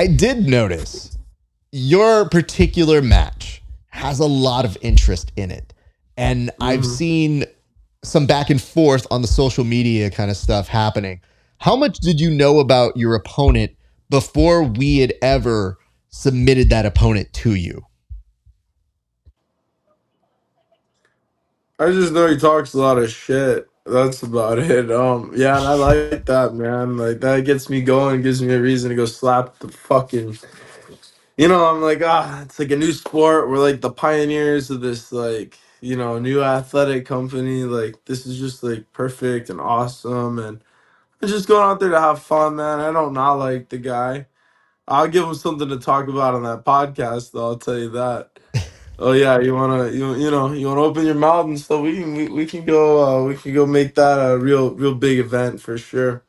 I did notice your particular match has a lot of interest in it. And I've seen some back and forth on the social media kind of stuff happening. How much did you know about your opponent before we had ever submitted that opponent to you? I just know he talks a lot of shit. That's about it. Yeah, and I like that, man. Like that gets me going, gives me a reason to go slap the fucking. I'm like, it's like a new sport. We're like the pioneers of this, like, new athletic company. Like, this is just like perfect and awesome, and I'm just going out there to have fun, man. I don't not like the guy. I'll give him something to talk about on that podcast, though. I'll tell you that. Oh yeah, you wanna open your mouth and stuff. We can go make that a real big event for sure.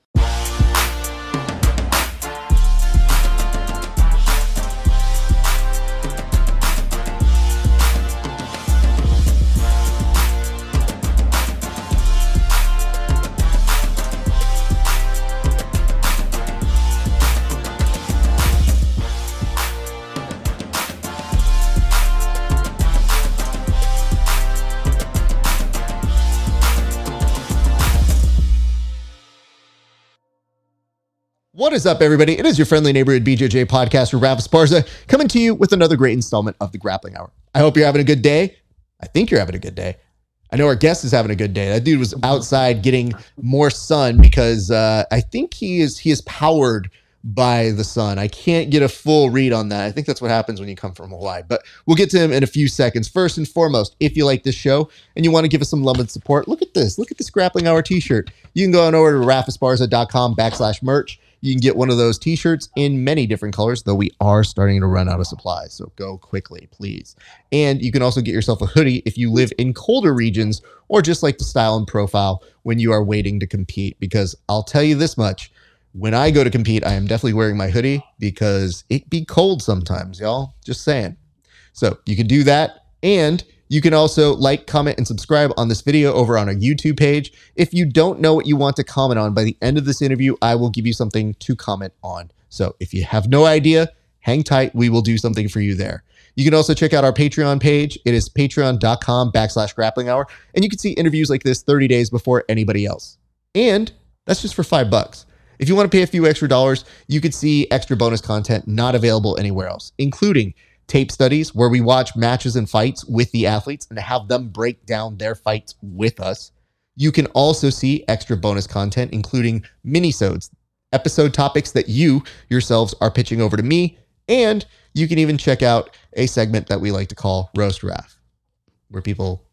What is up, everybody? It is your friendly neighborhood BJJ podcaster, Rafa Esparza, coming to you with another great installment of the Grappling Hour. I hope you're having a good day. I think you're having a good day. I know our guest is having a good day. That dude was outside getting more sun because I think he is powered by the sun. I can't get a full read on that. I think that's what happens when you come from Hawaii, but we'll get to him in a few seconds. First and foremost, if you like this show and you want to give us some love and support, look at this. Look at this Grappling Hour t-shirt. You can go on over to rafesparza.com/merch. You can get one of those t-shirts in many different colors, though we are starting to run out of supplies. So go quickly, please. And you can also get yourself a hoodie if you live in colder regions or just like the style and profile when you are waiting to compete. Because I'll tell you this much, when I go to compete, I am definitely wearing my hoodie because it be cold sometimes, y'all. Just saying. So you can do that. And you can also like, comment, and subscribe on this video over on our YouTube page. If you don't know what you want to comment on, by the end of this interview, I will give you something to comment on. So if you have no idea, hang tight. We will do something for you there. You can also check out our Patreon page. It is patreon.com/grappling hour. And you can see interviews like this 30 days before anybody else. And that's just for $5. If you want to pay a few extra dollars, you could see extra bonus content not available anywhere else, including tape studies where we watch matches and fights with the athletes and have them break down their fights with us. You can also see extra bonus content, including minisodes, episode topics that you yourselves are pitching over to me. And you can even check out a segment that we like to call Roast Raf, where people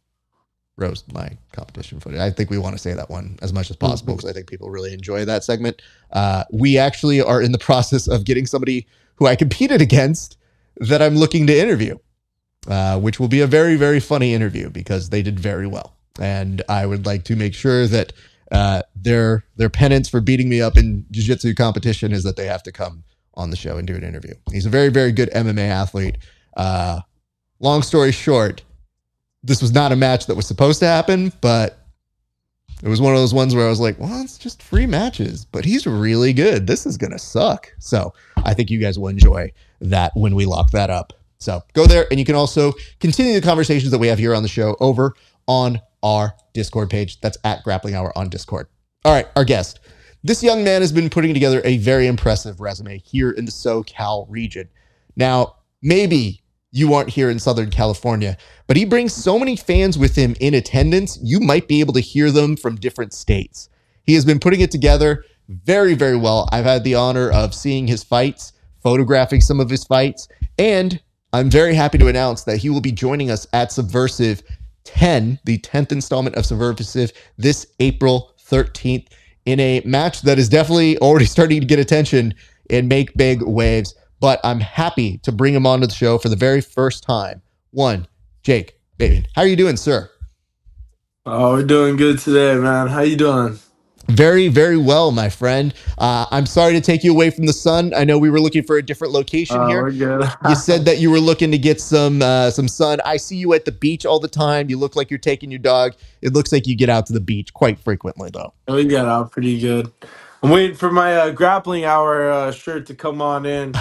roast my competition footage. I think we want to say that one as much as possible because I think people really enjoy that segment. We actually are in the process of getting somebody who I competed against that I'm looking to interview, which will be a very, very funny interview because they did very well. And I would like to make sure that their penance for beating me up in jiu-jitsu competition is that they have to come on the show and do an interview. He's a very, very good MMA athlete. Long story short, this was not a match that was supposed to happen, but it was one of those ones where I was like, well, it's just free matches, but he's really good. This is going to suck. So I think you guys will enjoy that when we lock that up. So go there, and you can also continue the conversations that we have here on the show over on our Discord page. That's at Grappling Hour on Discord. All right, our guest. This young man has been putting together a very impressive resume here in the SoCal region. Now, maybe you aren't here in Southern California, but he brings so many fans with him in attendance, you might be able to hear them from different states. He has been putting it together very, very well. I've had the honor of seeing his fights, photographing some of his fights, and I'm very happy to announce that he will be joining us at Subversive 10, the 10th installment of Subversive, this April 13th, in a match that is definitely already starting to get attention and make big waves. But I'm happy to bring him onto the show for the very first time. One, Jake Bateman. How are you doing, sir? Oh, we're doing good today, man. How you doing? Very, very well, my friend. I'm sorry to take you away from the sun. I know we were looking for a different location here. We're good. You said that you were looking to get some sun. I see you at the beach all the time. You look like you're taking your dog. It looks like you get out to the beach quite frequently, though. We got out pretty good. I'm waiting for my grappling hour shirt to come on in.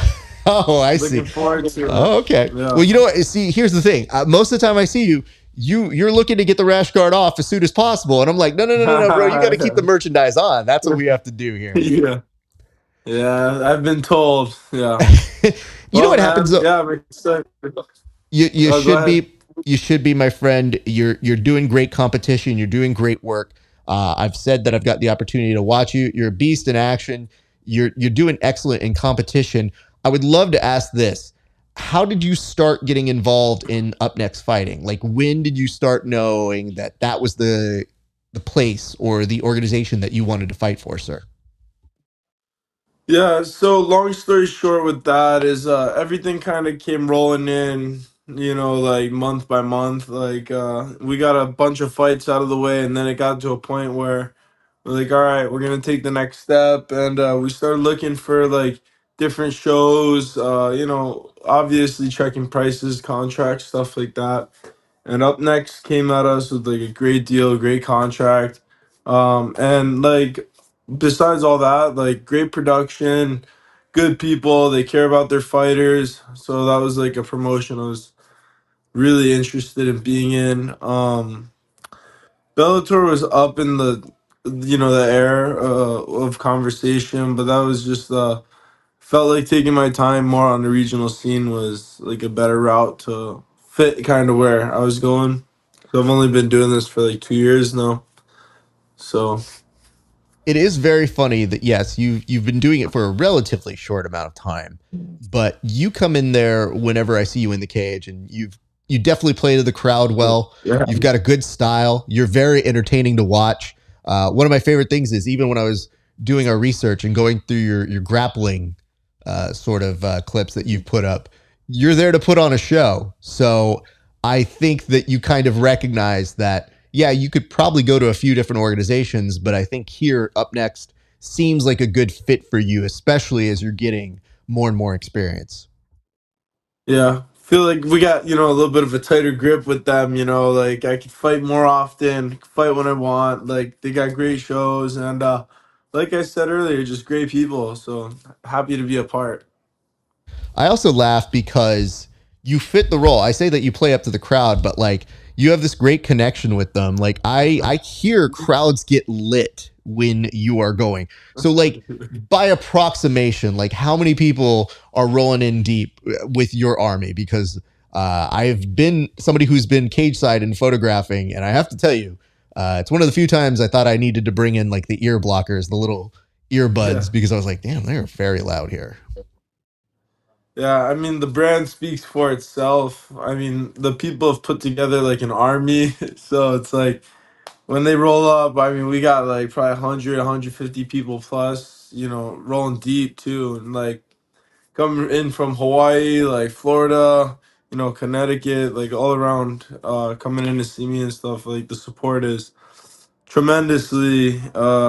Oh, I see. Looking forward to it. Oh, okay. Yeah. Well, you know what? See, here's the thing. Most of the time I see you, you're looking to get the rash guard off as soon as possible, and I'm like, no, no, no, no, no, bro. You got to keep the merchandise on. That's what we have to do here. Yeah. Yeah, I've been told. Yeah. You know Well, what happens man. though? Yeah, I'm excited. You Go should ahead. be my friend. You're doing great competition. You're doing great work. I've said that I've got the opportunity to watch you. You're a beast in action. You're doing excellent in competition. I would love to ask this. How did you start getting involved in Up Next Fighting? Like, when did you start knowing that that was the place or the organization that you wanted to fight for, sir? Yeah, so long story short with that is everything kind of came rolling in, like month by month. Like we got a bunch of fights out of the way and then it got to a point where we're like, all right, we're gonna take the next step and we started looking for like different shows, obviously checking prices, contracts, stuff like that. And Up Next came at us with like a great deal, great contract. And like besides all that, like great production, good people, they care about their fighters. So that was like a promotion I was really interested in being in. Bellator was up in the air of conversation, but that was just felt like taking my time more on the regional scene was like a better route to fit kind of where I was going. So I've only been doing this for like 2 years now. So It is very funny that yes, you've been doing it for a relatively short amount of time, but you come in there whenever I see you in the cage, and you definitely play to the crowd well. yeah, You've got a good style. You're very entertaining to watch. One of my favorite things is even when I was doing our research and going through your grappling sort of clips that you've put up, you're there to put on a show. So I think that you kind of recognize that, yeah, you could probably go to a few different organizations, but I think here, Up Next, seems like a good fit for you, especially as you're getting more and more experience. yeah. Feel like we got, a little bit of a tighter grip with them, like I could fight more often, fight when I want. Like they got great shows and like I said earlier, just great people. So happy to be a part. I also laugh because you fit the role. I say that you play up to the crowd, but like you have this great connection with them. Like I hear crowds get lit when you are going. So like by approximation, like how many people are rolling in deep with your army? Because I've been somebody who's been cage side and photographing, and I have to tell you, it's one of the few times I thought I needed to bring in like the ear blockers, the little Yeah. earbuds, because I was like, damn, they're very loud here. Yeah, I mean the brand speaks for itself. I mean the people have put together like an army, so it's like when they roll up, I mean we got like probably 100, 150 people plus, rolling deep too, and like coming in from Hawaii, like Florida, Connecticut, like all around, coming in to see me and stuff. Like the support is tremendously,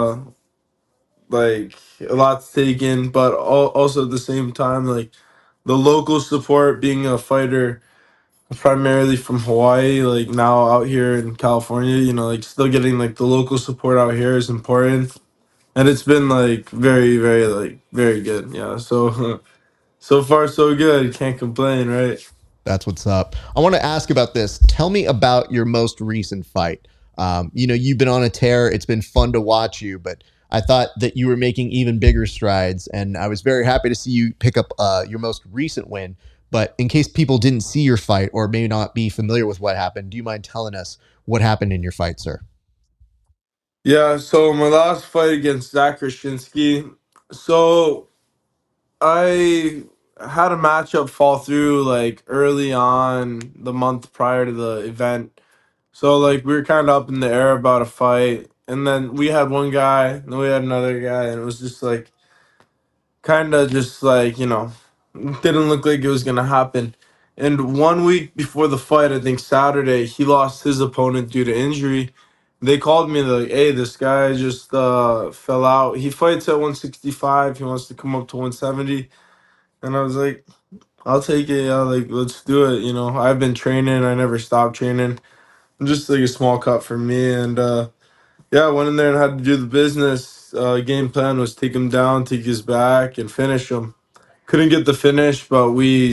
like a lot's taken, but also at the same time, like the local support being a fighter primarily from Hawaii, like now out here in California, like still getting like the local support out here is important. And it's been like very, very, like very good. Yeah. So so far so good. Can't complain, right? That's what's up. I want to ask about this. Tell me about your most recent fight. You've been on a tear. It's been fun to watch you, but I thought that you were making even bigger strides, and I was very happy to see you pick up your most recent win. But in case people didn't see your fight or may not be familiar with what happened, do you mind telling us what happened in your fight, sir? Yeah, so my last fight against Zach Krasinski. So I had a matchup fall through like early on the month prior to the event. So like we were kind of up in the air about a fight, and then we had one guy, and then we had another guy, and it was just like kind of just like didn't look like it was gonna happen. And 1 week before the fight, I think Saturday, he lost his opponent due to injury. They called me like, "Hey, this guy just fell out. He fights at 165. He wants to come up to 170." And I was like, "I'll take it. Yeah, like let's do it." I've been training. I never stopped training. Just like a small cut for me, and yeah, I went in there and had to do the business. Game plan was take him down, take his back, and finish him. couldn't get the finish, but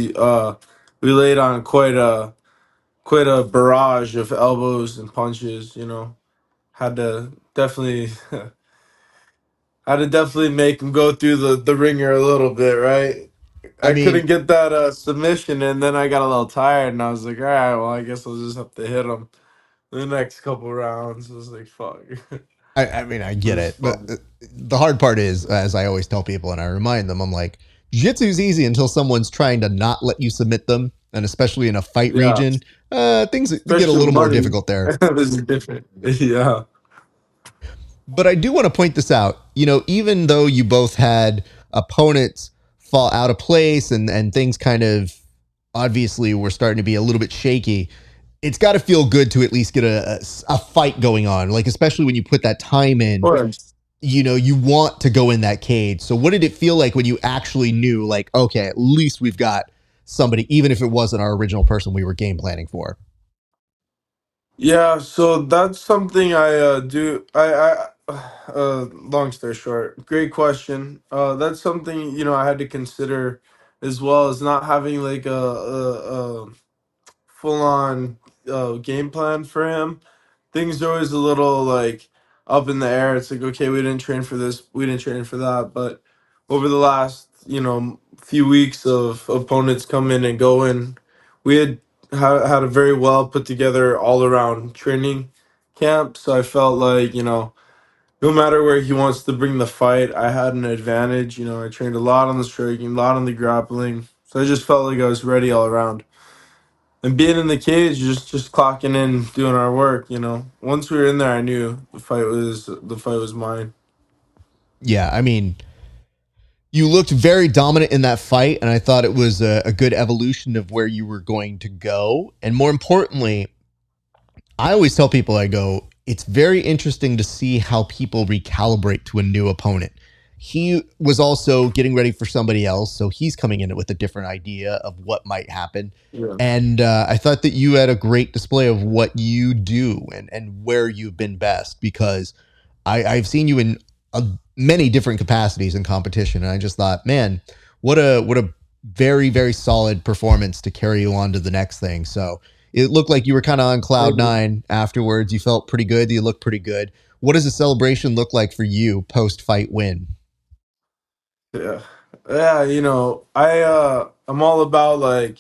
we laid on quite a barrage of elbows and punches. You know, had to definitely had to definitely make him go through the ringer a little bit, right? I I mean, couldn't get that submission, and then I got a little tired, and I was like, all right, well, I guess I'll just have to hit him the next couple rounds. I was like, fuck. It I mean, I get was it, but fun. the hard part is, as I always tell people, and I remind them, I'm like, jiu-jitsu's easy until someone's trying to not let you submit them, and especially in a fight Yeah, region, things get a especially little more money. difficult there. It was different. Yeah. But I do want to point this out. You know, even though you both had opponents fall out of place and things kind of obviously were starting to be a little bit shaky, it's got to feel good to at least get a fight going on. Like, especially when you put that time in, Or you know, you want to go in that cage. So what did it feel like when you actually knew, like, okay, at least we've got somebody, even if it wasn't our original person we were game planning for? yeah, so that's something I do. Long story short, great question. That's something I had to consider, as well as not having like a full on game plan for him. Things are always a little like up in the air. It's like, okay, we didn't train for this, we didn't train for that. But over the last, few weeks of opponents come in and go in, we had a very well put together all around training camp. So I felt like, no matter where he wants to bring the fight, I had an advantage. I trained a lot on the striking, a lot on the grappling. So I just felt like I was ready all around. And being in the cage, just clocking in, doing our work. Once we were in there, I knew the fight was mine. Yeah, I mean, you looked very dominant in that fight, and I thought it was a good evolution of where you were going to go. And more importantly, I always tell people, I go, it's very interesting to see how people recalibrate to a new opponent. He was also getting ready for somebody else, so he's coming in with a different idea of what might happen. Yeah. And I thought that you had a great display of what you do and where you've been best, because I've seen you in many different capacities in competition, and I just thought, man, what a very very solid performance to carry you on to the next thing. So it looked like you were kind of on cloud Thank you. nine afterwards. You felt pretty good. You looked pretty good. What does the celebration look like for you post fight win? Yeah. Yeah, I'm all about like,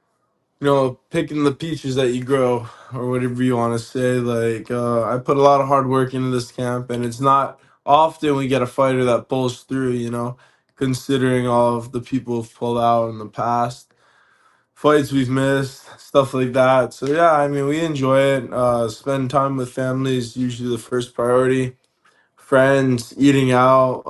picking the peaches that you grow, or whatever you want to say. Like, I put a lot of hard work into this camp, and it's not often we get a fighter that pulls through, considering all of the people who've pulled out in the past, fights we've missed, stuff like that. So yeah, I mean, we enjoy it. Spend time with family is usually the first priority. Friends, eating out,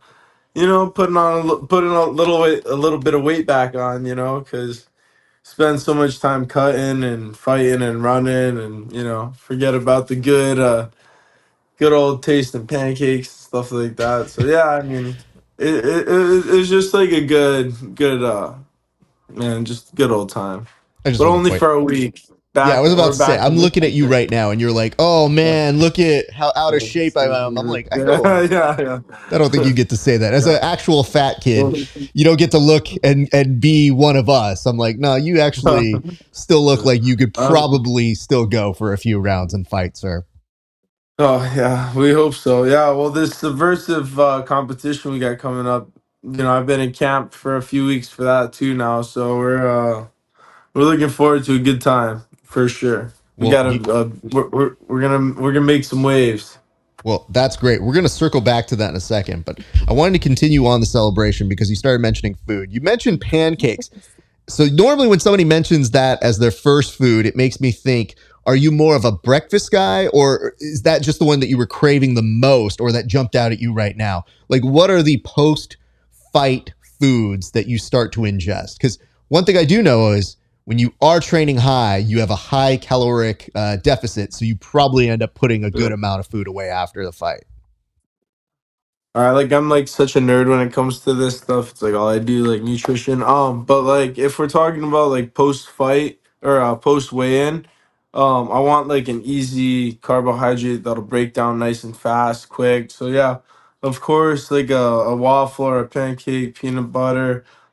putting a little bit of weight back on, because spend so much time cutting and fighting and running, and forget about the good old taste and pancakes, stuff like that. So yeah, I mean, it's just like a good man, just good old time, I just but want to only point. for a week. Yeah, I Back was about we're to say, back I'm in the looking at you right now, and you're like, "Oh man, look at how out of shape I am." I'm like, I yeah, don't, yeah, I don't think yeah. you get to say that as an Yeah. actual fat kid. You don't get to look and be one of us. I'm like, no, you actually still look like you could um, probably still go for a few rounds and fight, sir. oh yeah, we hope so. Yeah, well, this subversive competition we got coming up. I've been in camp for a few weeks for that too now, so we're looking forward to a good time for sure. We Well, gotta we're gonna make some waves. well, that's great. We're going to circle back to that in a second, but I wanted to continue on the celebration because you started mentioning food. You mentioned pancakes. So normally when somebody mentions that as their first food, it makes me think, are you more of a breakfast guy, or is that just the one that you were craving the most, or that jumped out at you right now? Like, what are the post fight foods that you start to ingest? Because one thing I do know is when you are training high, you have a high caloric deficit. So you probably end up putting a good amount of food away after the fight. All right, like I'm like such a nerd when it comes to this stuff. It's like all I do like nutrition. But like if we're talking about like post fight or post weigh in, I want like an easy carbohydrate that'll break down nice and fast, quick. So yeah, of course, like a waffle or a pancake, peanut butter,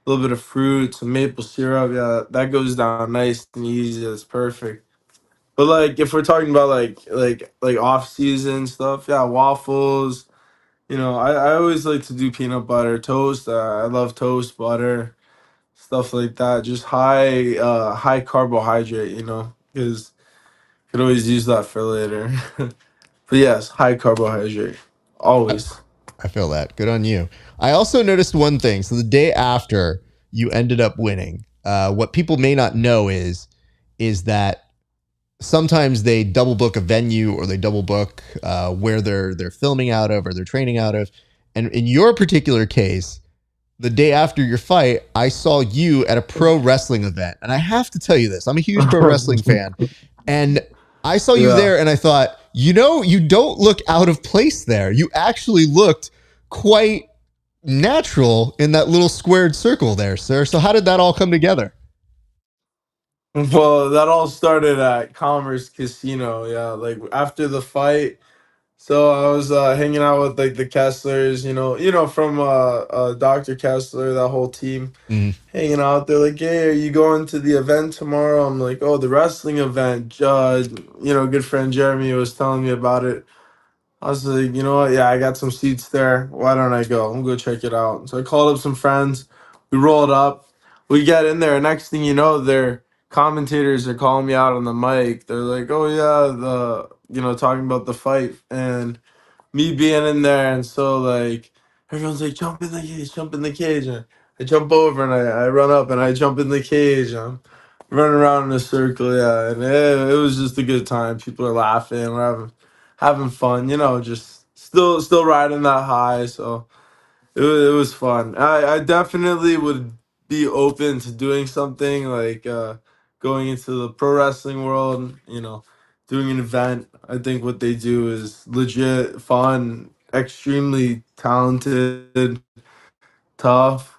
little bit of fruit, some maple syrup. Yeah, that goes down nice and easy. That's perfect. But like if we're talking about like off season stuff, yeah, waffles. I always like to do peanut butter toast. I love toast, butter, stuff like that. Just high carbohydrate, because could always use that for later. But yes, high carbohydrate. Always. I feel that. Good on you. I also noticed one thing. So the day after you ended up winning, what people may not know is that sometimes they double book a venue or they double book where they're filming out of or they're training out of. And in your particular case, the day after your fight, I saw you at a pro wrestling event. And I have to tell you this, I'm a huge pro wrestling fan. And I saw you Yeah. there and I thought, you don't look out of place there. You actually looked quite natural in that little squared circle there, sir. So how did that all come together? Well, that all started at Commerce Casino. Yeah, like after the fight. So I was hanging out with like the Kesslers, from Dr. Kessler, that whole team, Mm. hanging out. They're like, "Hey, are you going to the event tomorrow?" I'm like, "Oh, the wrestling event." Good friend Jeremy was telling me about it. I was like, you know what? Yeah, I got some seats there. Why don't I go? I'm gonna go check it out. So I called up some friends. We rolled up. We get in there. Next thing you know, their commentators are calling me out on the mic. They're like, "Oh yeah, talking about the fight." And me being in there, and so like everyone's like, "Jump in the cage, jump in the cage." And I jump over and I run up and I jump in the cage. I'm running around in a circle, yeah, and it was just a good time. People are laughing, we're having fun, just still riding that high. So it was fun. I definitely would be open to doing something like going into the pro wrestling world, doing an event. I think what they do is legit fun, extremely talented, tough.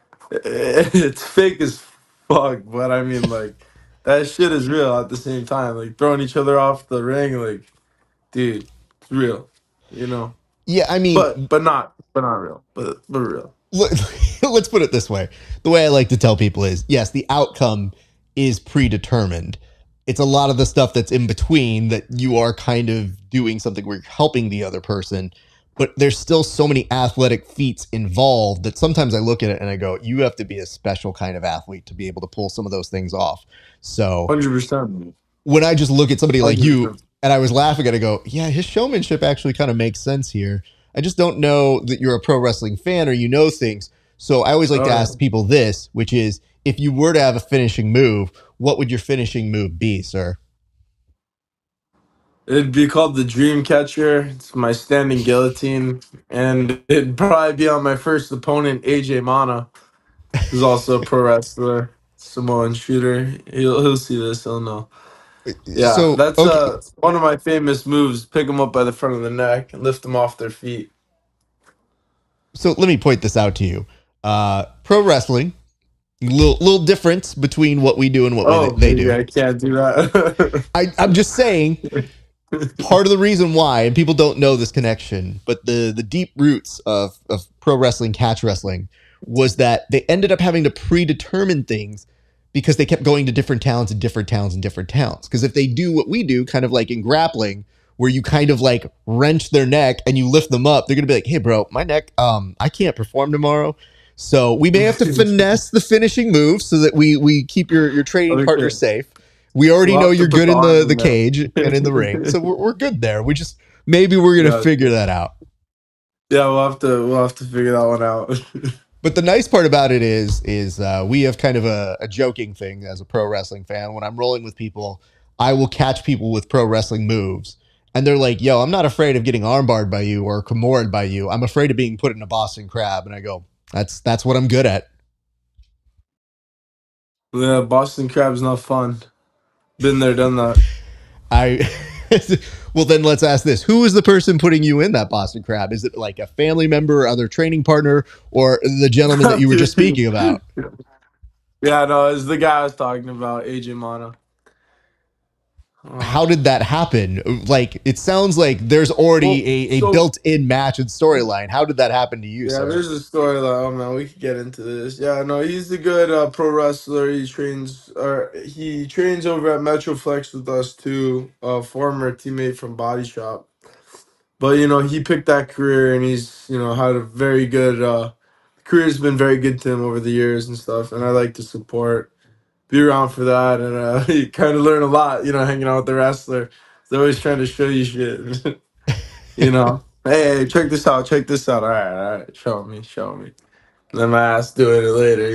It's fake as fuck, but I mean, like, that shit is real at the same time. Like, throwing each other off the ring, like, dude, it's real, you know? Yeah, I But mean, but not real, but real. let's put it this way. The way I like to tell people is, yes, the outcome is predetermined. It's a lot of the stuff that's in between that you are kind of doing something where you're helping the other person, but there's still so many athletic feats involved that sometimes I look at it and I go, you have to be a special kind of athlete to be able to pull some of those things off. So 100%. when I just look at somebody like you 100%. and I was laughing at it, I go, yeah, his showmanship actually kind of makes sense here. I just don't know that you're a pro wrestling fan or you know things. So I always like to Oh, yeah. ask people this, which is if you were to have a finishing move, what would your finishing move be, sir? It'd be called the Dream Catcher. It's my standing guillotine, and it'd probably be on my first opponent, AJ Mana, who's also a pro wrestler, Samoan shooter. He'll see this. He'll know. Yeah, So, that's okay. one of my famous moves. Pick them up by the front of the neck and lift them off their feet. So let me point this out to you. Pro wrestling, little difference between what we do and what Oh, they maybe do. I can't do that. I'm just saying part of the reason why, and people don't know this connection, but the deep roots of pro wrestling, catch wrestling, was that they ended up having to predetermine things because they kept going to different towns and different towns and different towns. Because if they do what we do, kind of like in grappling, where you kind of like wrench their neck and you lift them up, they're gonna be like, "Hey, bro, my neck, I can't perform tomorrow." So we may have to finesse the finishing move so that we keep your training partner Okay, safe. We already we'll know have to you're put good the in arms the in there. cage and in the ring, so we're good there. We just maybe we're gonna Yeah, figure that out. yeah, we'll have to figure that one out. But the nice part about it is we have kind of a joking thing as a pro wrestling fan. When I'm rolling with people, I will catch people with pro wrestling moves, and they're like, "Yo, I'm not afraid of getting armbarred by you or Kimura by you. I'm afraid of being put in a Boston Crab." And I go, "That's what I'm good at." Yeah, Boston Crab's not fun. Been there, done that. I well then let's ask this: who is the person putting you in that Boston Crab? Is it like a family member, other training partner, or the gentleman that you were just speaking about? Yeah, no, it's the guy I was talking about, AJ Mana. Uh, how did that happen? Like, it sounds like there's already well, a so built-in match and storyline. How did that happen to you, yeah, sir? there's a story like, oh man, we could get into this. Yeah, no, he's a good pro wrestler. He trains over at Metroflex with us too. Former teammate from Body Shop. But he picked that career, and he's had a very good career's been very good to him over the years and stuff. And I like to support, be around for that, and you kind of learn a lot. Hanging out with the wrestler. They're always trying to show you shit. Hey, check this out, check this out. All right, show me, show me. Then my ass doing it later.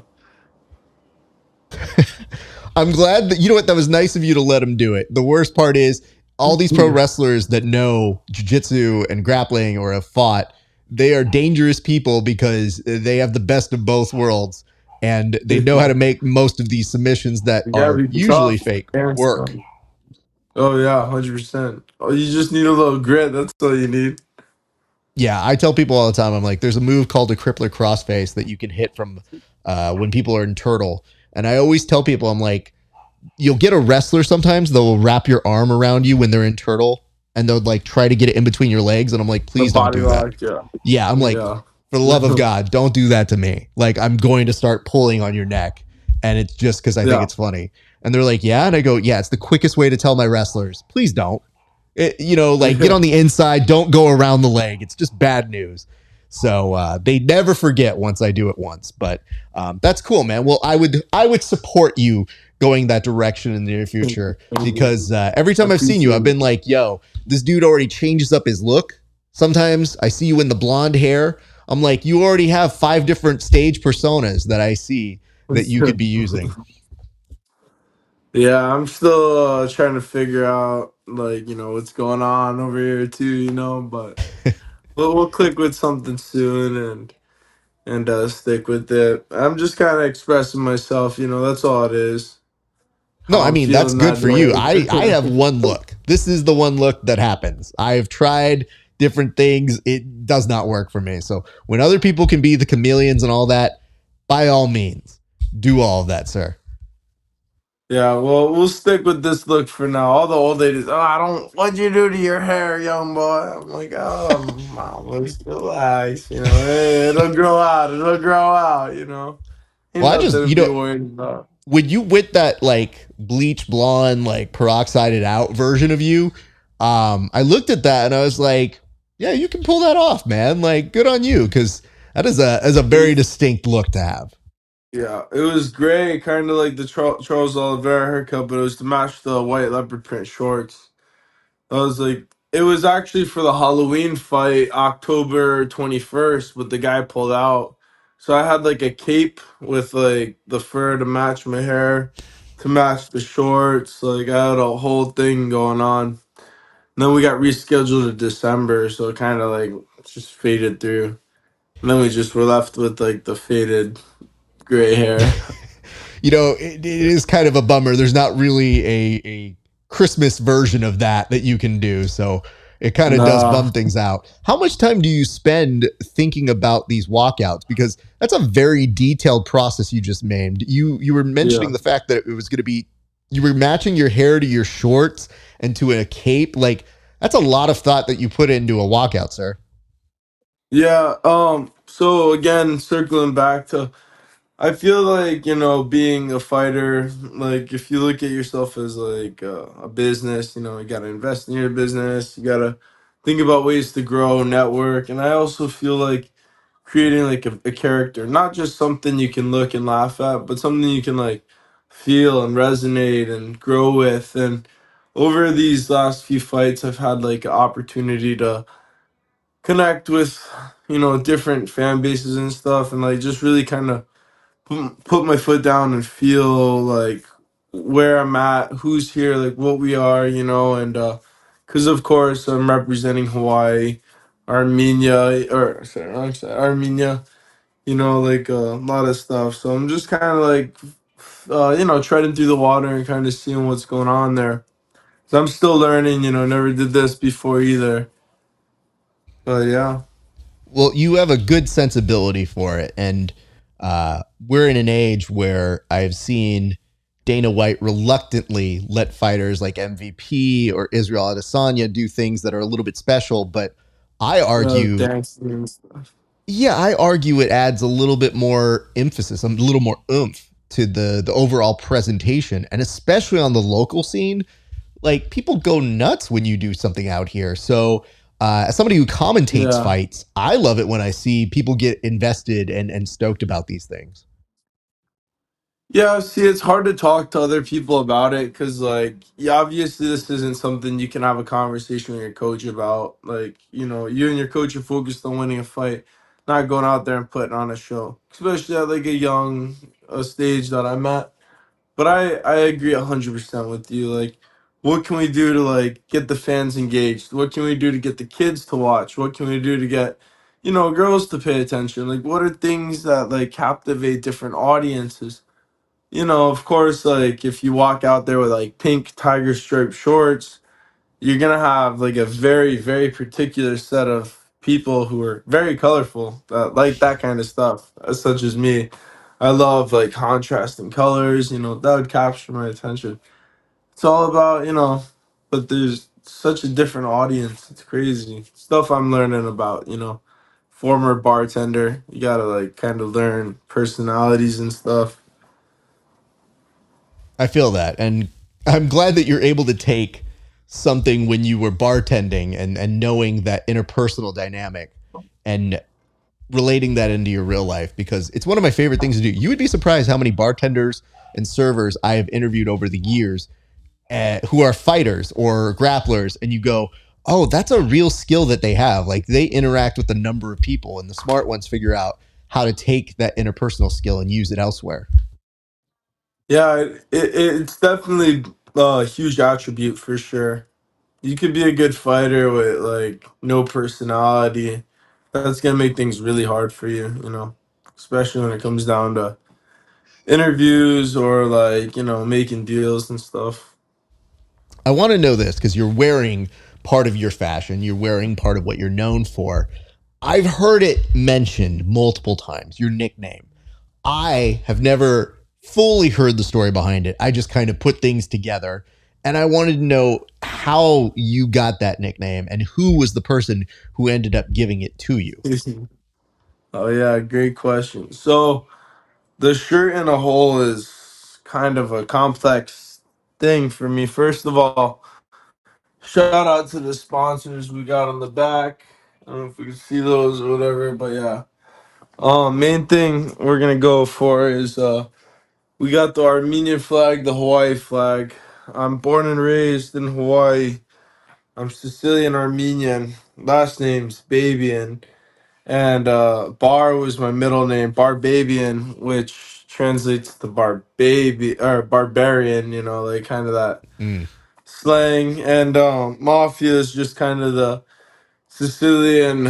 I'm glad that, you know what, that was nice of you to let him do it. The worst part is all these pro wrestlers that know jiu-jitsu and grappling or have fought, they are dangerous people because they have the best of both worlds and they know how to make most of these submissions that You gotta are be usually tough fake and work. strong. Oh yeah, 100%. Oh, you just need a little grit. That's all you need. Yeah, I tell people all the time, I'm like, there's a move called a crippler crossface that you can hit from when people are in turtle. And I always tell people, I'm like, you'll get a wrestler sometimes, they'll wrap your arm around you when they're in turtle and they'll like try to get it in between your legs. And I'm like, The please don't body do that. lock, yeah, Yeah, I'm like, yeah. for the love of God, don't do that to me. Like, I'm going to start pulling on your neck. And it's just because I think Yeah. it's funny. And they're like, yeah. And I go, yeah, it's the quickest way to tell my wrestlers, please don't. Like get Yeah. on the inside, don't go around the leg. It's just bad news. So they never forget once I do it once. But that's cool, man. Well, I would support you going that direction in the near future because every time I've seen you, I've Appreciate it. been like, yo, this dude already changes up his look. Sometimes I see you in the blonde hair. I'm like, you already have 5 different stage personas that I see that you could be using. Yeah, I'm still trying to figure out like what's going on over here too. But we'll click with something soon and stick with it. I'm just kind of expressing myself. That's all it is. No, How I I'm mean, that's feeling good that for you. I have day. one look. This is the one look that happens. I've tried different things. It does not work for me. So when other people can be the chameleons and all that, by all means, do all of that, sir. Yeah, well, we'll stick with this look for now. All the old ladies, oh, I don't. What'd you do to your hair, young boy? I'm like, oh, mom, let's relax. Hey, it'll grow out. It'll grow out. Ain't Well, I nothing just, to be worried about. when you with that like bleach blonde, like peroxided out version of you, I looked at that and I was like, yeah, you can pull that off, man. Like, good on you, because that is a very distinct look to have. Yeah, it was gray, kind of like the Charles Oliveira haircut, but it was to match the white leopard print shorts. I was like, it was actually for the Halloween fight, October 21st, but the guy pulled out. So I had like a cape with like the fur to match my hair, to match the shorts. Like I had a whole thing going on. And then we got rescheduled to December, so it kind of like just faded through. And then we just were left with like the faded gray hair. It is kind of a bummer. There's not really a Christmas version of that you can do. So it kind of does Nah, bum things out. How much time do you spend thinking about these walkouts? Because that's a very detailed process you just named. You were yeah. mentioning the fact that it was going to be, you were matching your hair to your shorts and to a cape. Like, that's a lot of thought that you put into a walkout, sir. Yeah, so again, circling back to I feel like, being a fighter, like if you look at yourself as like a business, you got to invest in your business, you got to think about ways to grow, network. And I also feel like creating like a character, not just something you can look and laugh at, but something you can like feel and resonate and grow with. And over these last few fights, I've had like an opportunity to connect with, different fan bases and stuff and like just really kind of put my foot down and feel like where I'm at, who's here, like what we are, and because of course I'm representing Hawaii, Armenia, or sorry, wrong side, Armenia, like a lot of stuff. So I'm just kind of like, treading through the water and kind of seeing what's going on there. So I'm still learning, never did this before either. But yeah, Well, you have a good sensibility for it. And we're in an age where I've seen Dana White reluctantly let fighters like MVP or Israel Adesanya do things that are a little bit special. But I argue, Dancing and stuff. yeah, I argue it adds a little bit more emphasis, a little more oomph to the overall presentation, and especially on the local scene. Like, people go nuts when you do something out here. So as somebody who commentates Yeah. fights, I love it when I see people get invested and stoked about these things. Yeah, see, it's hard to talk to other people about it because, like, yeah, obviously, this isn't something you can have a conversation with your coach about. Like, you and your coach are focused on winning a fight, not going out there and putting on a show, especially at like a stage that I'm at. But I agree 100% with you. Like, what can we do to like get the fans engaged? What can we do to get the kids to watch? What can we do to get, girls to pay attention? Like, what are things that like captivate different audiences? Of course, like if you walk out there with like pink tiger stripe shorts, you're gonna have like a very, very particular set of people who are very colorful that like that kind of stuff, such as me. I love like contrasting colors, that would capture my attention. It's all about, but there's such a different audience. It's crazy. Stuff I'm learning about, former bartender. You gotta like kind of learn personalities and stuff. I feel that. And I'm glad that you're able to take something when you were bartending and knowing that interpersonal dynamic and relating that into your real life, because it's one of my favorite things to do. You would be surprised how many bartenders and servers I have interviewed over the years who are fighters or grapplers, and you go, oh, that's a real skill that they have. Like, they interact with a number of people, and the smart ones figure out how to take that interpersonal skill and use it elsewhere. Yeah, it's definitely a huge attribute for sure. You could be a good fighter with like no personality. That's gonna make things really hard for you, especially when it comes down to interviews or like, making deals and stuff. I want to know this because you're wearing part of your fashion, you're wearing part of what you're known for. I've heard it mentioned multiple times, your nickname. I have never fully heard the story behind it. I just kind of put things together. And I wanted to know how you got that nickname and who was the person who ended up giving it to you. Oh yeah, great question. So the shirt in a whole is kind of a complex thing for me. First of all, shout out to the sponsors we got on the back. I don't know if we can see those or whatever, but yeah. Main thing we're gonna go for is we got the Armenian flag, the Hawaii flag. I'm born and raised in Hawaii. I'm Sicilian Armenian. Last name's Babian. And Bar was my middle name, Barbabian, which translates to barbaby or barbarian, like kind of that Mm. slang. And Mafia is just kind of the Sicilian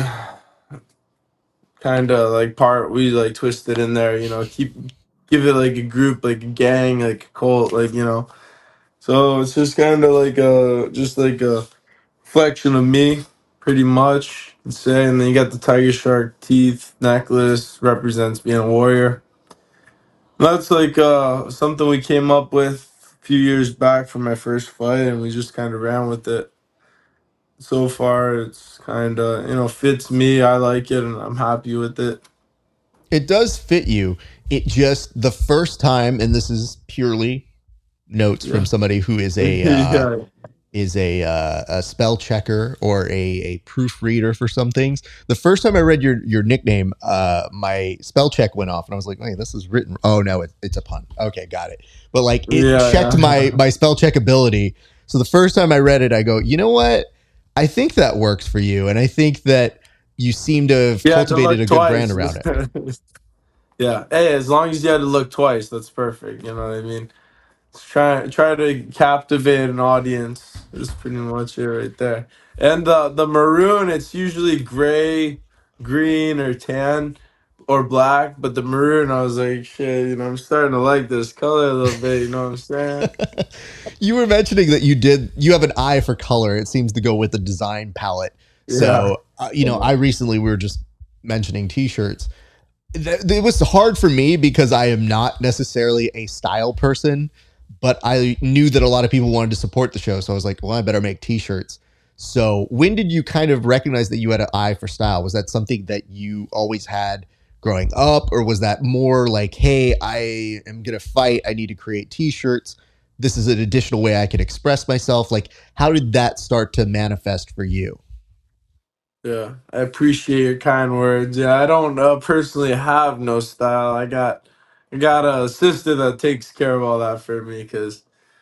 kind of like part we like twisted in there, give it like a group, like a gang, like a cult, like, So it's just kind of like a reflection of me, pretty much. I'd say, and then you got the tiger shark teeth necklace, represents being a warrior. That's like something we came up with a few years back from my first fight, and we just kind of ran with it. So far, it's kind of fits me. I like it, and I'm happy with it. It does fit you. It just, the first time, and this is purely notes from Yeah, somebody who yeah, is a spell checker or a proofreader for some things. The first time I read your nickname, my spell check went off, and I was like, "Hey, this is written." Oh no, it's a pun. Okay, got it. But like, it checked yeah, my spell check ability. So the first time I read it, I go, you know what? I think that works for you, and I think that you seem to have yeah. To cultivated look a good brand twice. around it. Yeah. Hey, as long as you had to look twice, that's perfect. You know what I mean? Try to captivate an audience is pretty much it right there. And the maroon, it's usually gray, green, or tan, or black. But the maroon, I was like, shit, I'm starting to like this color a little bit. You know what I'm saying? You were mentioning that you have an eye for color. It seems to go with the design palette. Yeah. So, I recently, we were just mentioning t-shirts. It was hard for me because I am not necessarily a style person. but I knew that a lot of people wanted to support the show. So I was like, well, I better make t-shirts. So when did you kind of recognize that you had an eye for style? Was that something that you always had growing up, or was that more like, hey, I am going to fight, I need to create t-shirts, this is an additional way I could express myself? Like, how did that start to manifest for you? Yeah, I appreciate your kind words. Yeah, I don't personally have no style. I got a sister that takes care of all that for me because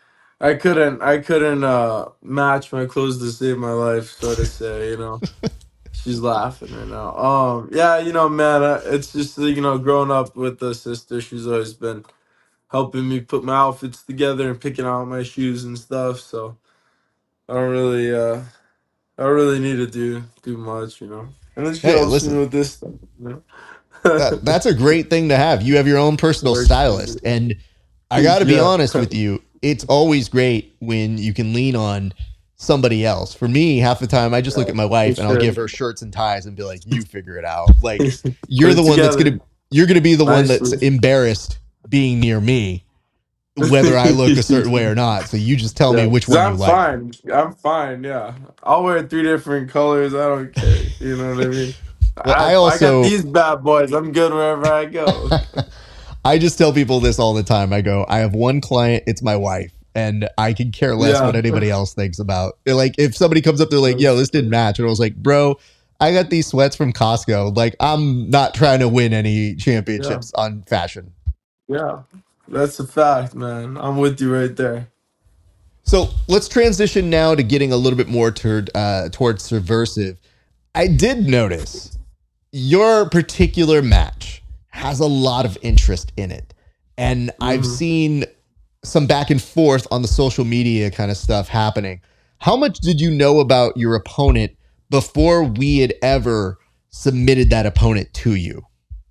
I couldn't match my clothes to save my life, so to say. She's laughing right now. Yeah, man, it's just growing up with a sister. She's always been helping me put my outfits together and picking out my shoes and stuff. So I don't really I don't really need to do much. And then she Hey, helps me listen, with this stuff. You that's a great thing to have. You have your own personal Works for stylist. me. And I got to be Yeah. honest with you, it's always great when you can lean on somebody else. For me, half the time I just look Yeah, at my for wife and I'll sure. give her shirts and ties and be like, you figure it out. Like, Put you're it the one that's together going to you're going to be the one that's nicely. embarrassed being near me, whether I look a certain way or not. So you just tell me Yeah, which 'cause one you I'm like. fine. I'm fine. Yeah, I'll wear three different colors. I don't care. You know what I mean? Well, I got these bad boys. I'm good wherever I go. I just tell people this all the time. I go, I have one client, it's my wife, and I can care less what Yeah. anybody else thinks about. Like, if somebody comes up, they're like, yo, That's this didn't match. And I was like, bro, I got these sweats from Costco. Like, I'm not trying to win any yeah, championships on fashion. yeah. That's a fact, man. I'm with you right there. So let's transition now to getting a little bit more towards subversive. I did notice your particular match has a lot of interest in it. And I've Hmm. seen some back and forth on the social media kind of stuff happening. How much did you know about your opponent before we had ever submitted that opponent to you?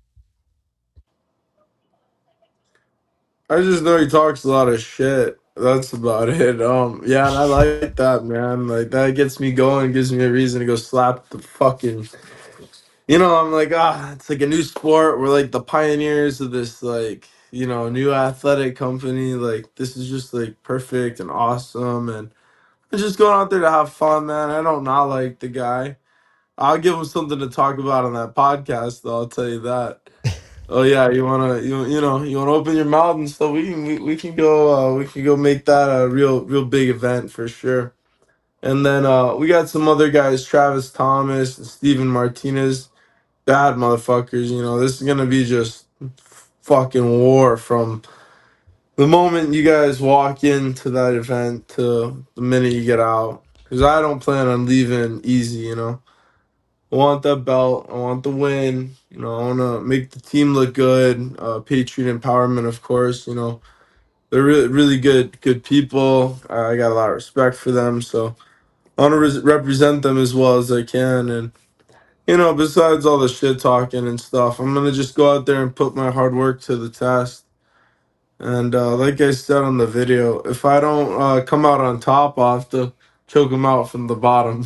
I just know he talks a lot of shit. That's about it. Yeah, and I like that, man. Like that gets me going, gives me a reason to go slap the fucking. I'm like, it's like a new sport. We're like the pioneers of this, like, new athletic company. Like, this is just like perfect and awesome. And I'm just going out there to have fun, man. I don't not like the guy. I'll give him something to talk about on that podcast, though. I'll tell you that. Oh yeah, you wanna open your mouth and stuff. We can go make that a real big event for sure. And then we got some other guys, Travis Thomas and Steven Martinez, bad motherfuckers. This is gonna be just fucking war from the moment you guys walk into that event to the minute you get out. Cause I don't plan on leaving easy. I want that belt. I want the win. I want to make the team look good. Patriot empowerment, of course. They're really good people. I got a lot of respect for them. So I want to represent them as well as I can. And besides all the shit talking and stuff, I'm gonna just go out there and put my hard work to the test. And like I said on the video, if I don't come out on top, I'll have to choke them out from the bottom.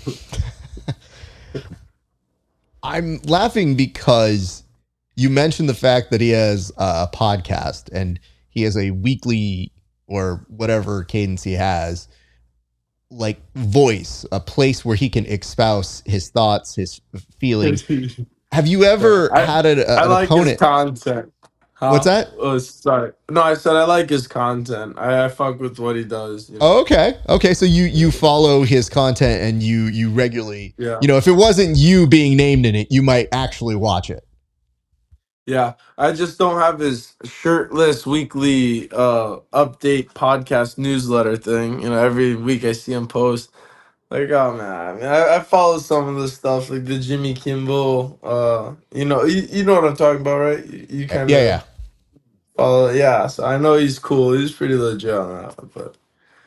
I'm laughing because you mentioned the fact that he has a podcast and he has a weekly or whatever cadence he has, like voice, a place where he can espouse his thoughts, his feelings. Have you Yeah, ever had I an like his opponent? content. What's Huh? that? Oh, sorry. No, I said I like his content. I fuck with what he does. Oh, okay. Okay. So you follow his content and you regularly, Yeah. if it wasn't you being named in it, you might actually watch it. Yeah. I just don't have his shirtless weekly update podcast newsletter thing. Every week I see him post. Like, oh man, I follow some of the stuff like the Jimmy Kimball. You know what I'm talking about, right? You kind Yeah, of yeah. follow. Yeah. So I know he's cool. He's pretty legit on that, but.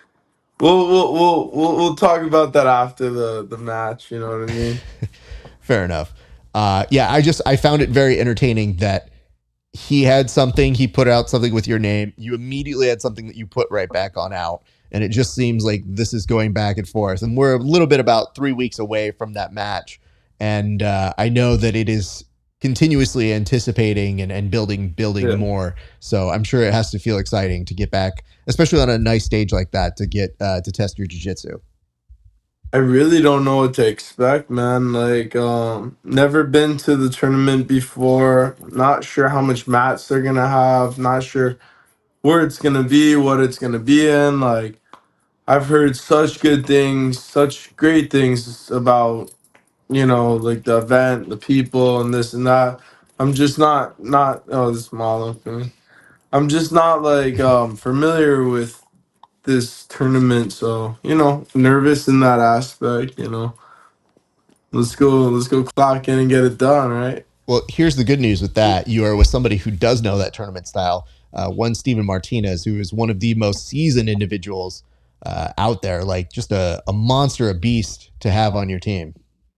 We'll talk about that after the match. You know what I mean? Fair enough. Yeah, I found it very entertaining that he had something, he put out something with your name, you immediately had something that you put right back on out, and it just seems like this is going back and forth. And we're a little bit about 3 weeks away from that match, and I know that it is continuously anticipating and building Yeah. more. So I'm sure it has to feel exciting to get back, especially on a nice stage like that, to get to test your jiu-jitsu. I really don't know what to expect, man. Like, never been to the tournament before. Not sure how much mats they're gonna have. Not sure where it's gonna be, what it's gonna be in. Like, I've heard such good things, such great things about, like the event, the people, and this and that. I'm just not. Oh, this Malo for me. I'm just not like familiar with this tournament, so nervous in that aspect. Let's go clock in and get it done, right? Well, here's the good news with that. You are with somebody who does know that tournament style. One Steven Martinez, who is one of the most seasoned individuals out there, like just a monster, a beast to have on your team.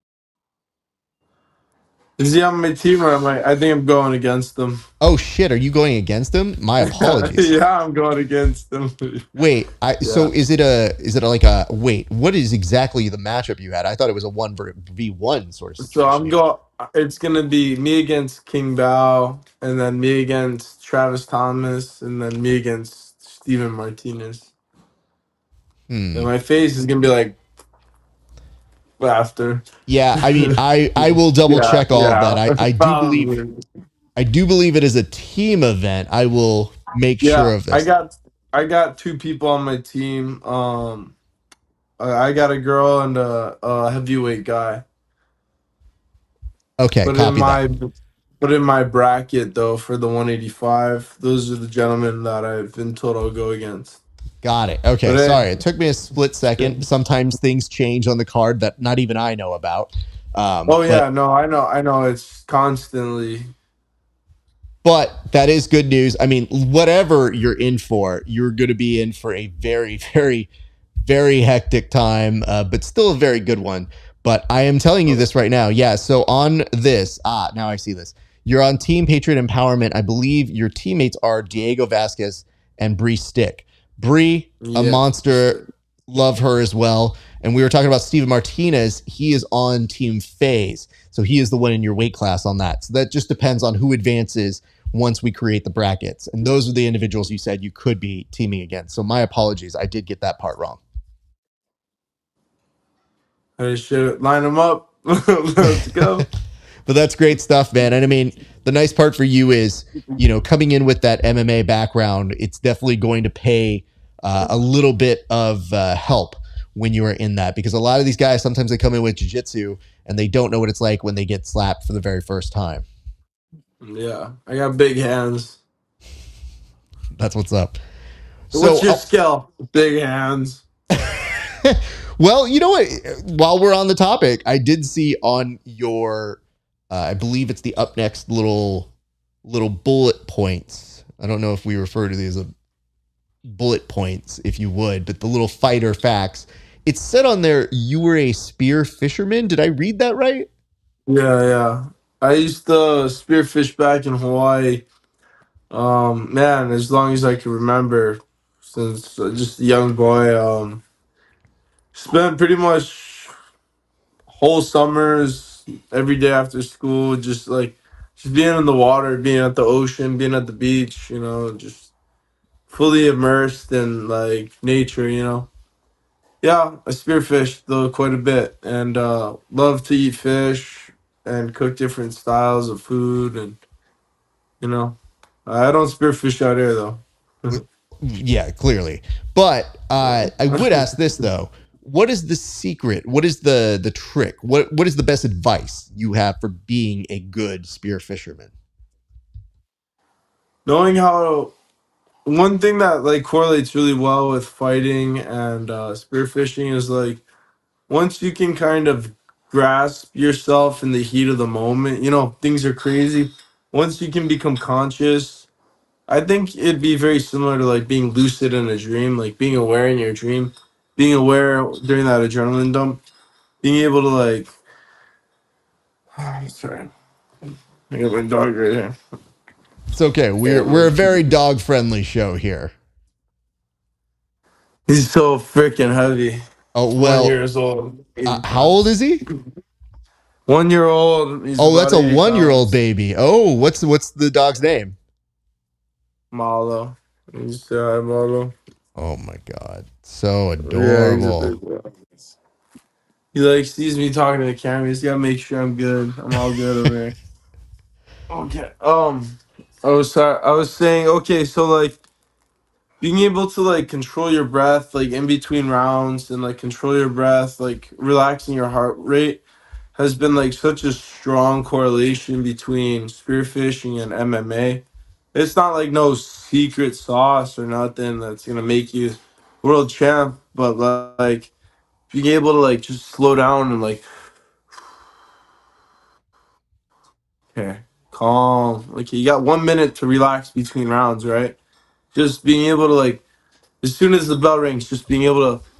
Is he on my team or I think I'm going against them. Oh shit, are you going against him? My apologies. Yeah, I'm going against them. Wait, Yeah. so is it like a wait? What is exactly the matchup you had? I thought it was a 1v1 sort of So situation I'm here. going. It's gonna be me against King Bao, and then me against Travis Thomas, and then me against Steven Martinez. And Hmm. my face is gonna be like laughter. Yeah, I mean, I will double Yeah, check all of that. yeah, I do believe probably. it is a team event. I will make sure Yeah, of I this. got I got two people on my team. I got a girl and a heavyweight guy. Okay, But in copy that. my but in my bracket though for the 185, those are the gentlemen that I've been told I'll go against. Got it. Okay, But sorry. It took me a split yeah. second. Sometimes things change on the card that not even I know about. Oh But yeah, no, I know it's constantly. that is good news. I mean, whatever you're in for, you're going to be in for a very, very, very hectic time, but still a very good one. But I am telling you this right now. Yeah. So on this, now I see this. You're on Team Patriot Empowerment. I believe your teammates are Diego Vasquez and Bree Stick. Bree, a Yeah. monster. Love her as well. And we were talking about Steven Martinez. He is on Team Phase. So he is the one in your weight class on that. So that just depends on who advances once we create the brackets. And those are the individuals you said you could be teaming against. So my apologies. I did get that part wrong. I should line them up. Let's go. But that's great stuff, man. And I mean, the nice part for you is, coming in with that MMA background, it's definitely going to pay a little bit of help when you are in that, because a lot of these guys, sometimes they come in with jiu-jitsu and they don't know what it's like when they get slapped for the very first time. Yeah, I got big hands. That's what's up. What's So, your skill? Big hands. well, you know what? While we're on the topic, I did see on your, I believe it's the up next little bullet points. I don't know if we refer to these as bullet points, if you would, but the little fighter facts. It said on there you were a spear fisherman. Did I read that right? Yeah, yeah. I used to spearfish back in Hawaii. Man, as long as I can remember, since just a young boy. Spent pretty much whole summers every day after school, just being in the water, being at the ocean, being at the beach. Just fully immersed in like nature. Yeah, I spearfished though quite a bit, and love to eat fish and cook different styles of food, and you know, I don't spearfish out here though. Yeah, clearly. But I would ask this though: what is the secret? What is the trick? What is the best advice you have for being a good spear fisherman? Knowing how one thing that like correlates really well with fighting and spearfishing is like once you can kind of grasp yourself in the heat of the moment, things are crazy. Once you can become conscious, I think it'd be very similar to like being lucid in a dream, like being aware in your dream, being aware during that adrenaline dump, being able to like, sorry, I got my dog right here. It's okay. We're a very dog friendly show here. He's so freaking heavy. Oh He's one well, years old, 80 how old pounds. is he? 1 year old. He's Oh, that's about a 80 1-year-old pounds. baby. Oh, what's the dog's name? Malo. He's Malo. Oh my God. So Yeah, he's a big adorable. boy. He like sees me talking to the camera. He's gotta make sure I'm good. I'm all good over here. Okay. I was sorry. I was saying. Okay, so like being able to like control your breath, like in between rounds, and like control your breath, like relaxing your heart rate, has been like such a strong correlation between spearfishing and MMA. It's not like no secret sauce or nothing that's gonna make you world champ, but like being able to like just slow down and like okay, calm. Like you got 1 minute to relax between rounds, right? Just being able to like as soon as the bell rings, just being able to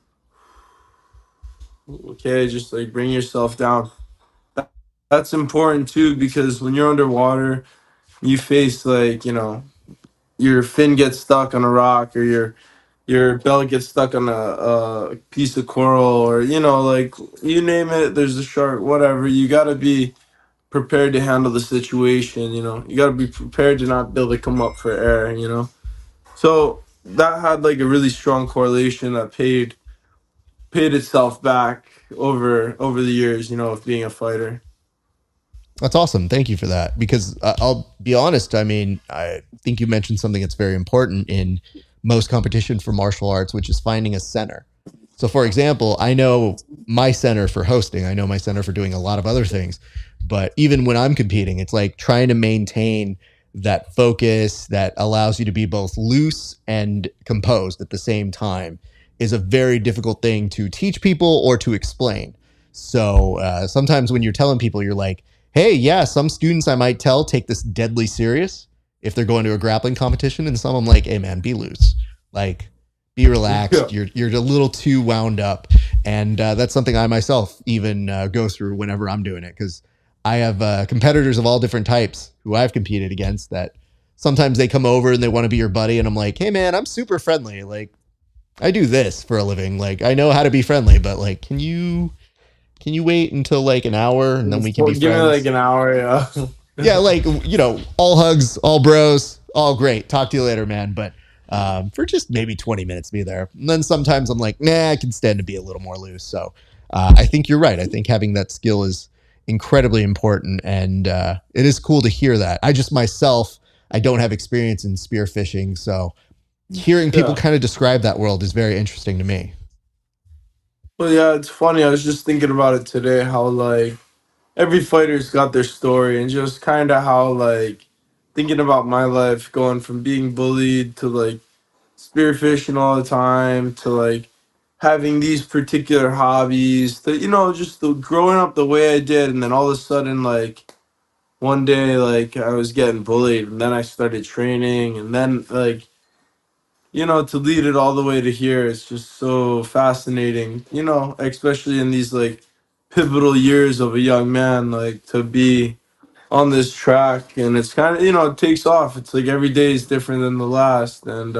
okay, just like bring yourself down. That's important too because when you're underwater, you face like your fin gets stuck on a rock or your belt gets stuck on a piece of coral or like you name it. There's a shark, whatever. You gotta be prepared to handle the situation. You gotta be prepared to not be able to come up for air. So that had like a really strong correlation that paid itself back over the years, of being a fighter. That's awesome. Thank you for that. Because I'll be honest. I mean, I think you mentioned something that's very important in most competition for martial arts, which is finding a center. So, for example, I know my center for hosting, I know my center for doing a lot of other things. But even when I'm competing, it's like trying to maintain that focus that allows you to be both loose and composed at the same time is a very difficult thing to teach people or to explain. So sometimes when you're telling people, you're like, hey, yeah, some students I might tell take this deadly serious if they're going to a grappling competition, and some I'm like, hey man, be loose, like be Yeah. relaxed. You're a little too wound up, and that's something I myself even go through whenever I'm doing it because I have competitors of all different types who I've competed against that sometimes they come over and they want to be your buddy, and I'm like, hey man, I'm super friendly, like I do this for a living, like I know how to be friendly, but like can you wait until like an hour and then we can be Give me like friends? an hour, yeah. Yeah, like all hugs, all bros, all great. Talk to you later, man. But for just maybe 20 minutes, be there. And then sometimes I'm like, nah, I can stand to be a little more loose. So I think you're right. I think having that skill is incredibly important, and it is cool to hear that. I just myself, I don't have experience in spearfishing, so hearing people Yeah. kind of describe that world is very interesting to me. Well, yeah, it's funny. I was just thinking about it today, how like every fighter's got their story, and just kind of how like thinking about my life, going from being bullied to like spearfishing all the time to like having these particular hobbies, that just the growing up the way I did, and then all of a sudden like one day like I was getting bullied, and then I started training, and then like to lead it all the way to here, it's just so fascinating, especially in these like pivotal years of a young man, like to be on this track. And it's kind of, it takes off. It's like every day is different than the last. And,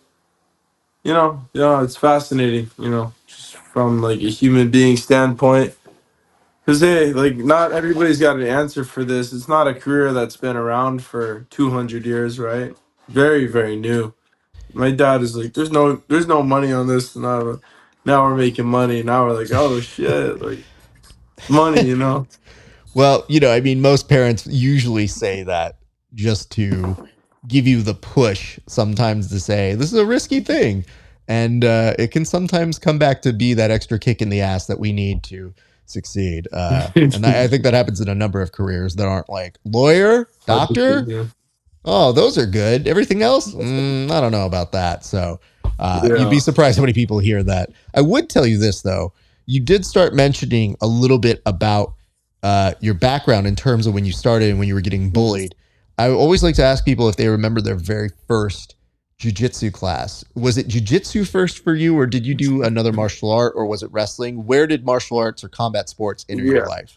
it's fascinating, just from like a human being standpoint. Because, hey, like, not everybody's got an answer for this. It's not a career that's been around for 200 years, right? Very, very new. My dad is like, there's no money on this. Now we're making money. Now we're like, oh shit, like money, Well, I mean, most parents usually say that just to give you the push sometimes to say, this is a risky thing. And it can sometimes come back to be that extra kick in the ass that we need to succeed. And I think that happens in a number of careers that aren't like lawyer, doctor. Yeah. Oh, those are good. Everything else, I don't know about that. So you'd be Yeah. surprised how many people hear that. I would tell you this, though. You did start mentioning a little bit about your background in terms of when you started and when you were getting bullied. I always like to ask people if they remember their very first jujitsu class. Was it jujitsu first for you, or did you do another martial art, or was it wrestling? Where did martial arts or combat sports enter your Yeah. life?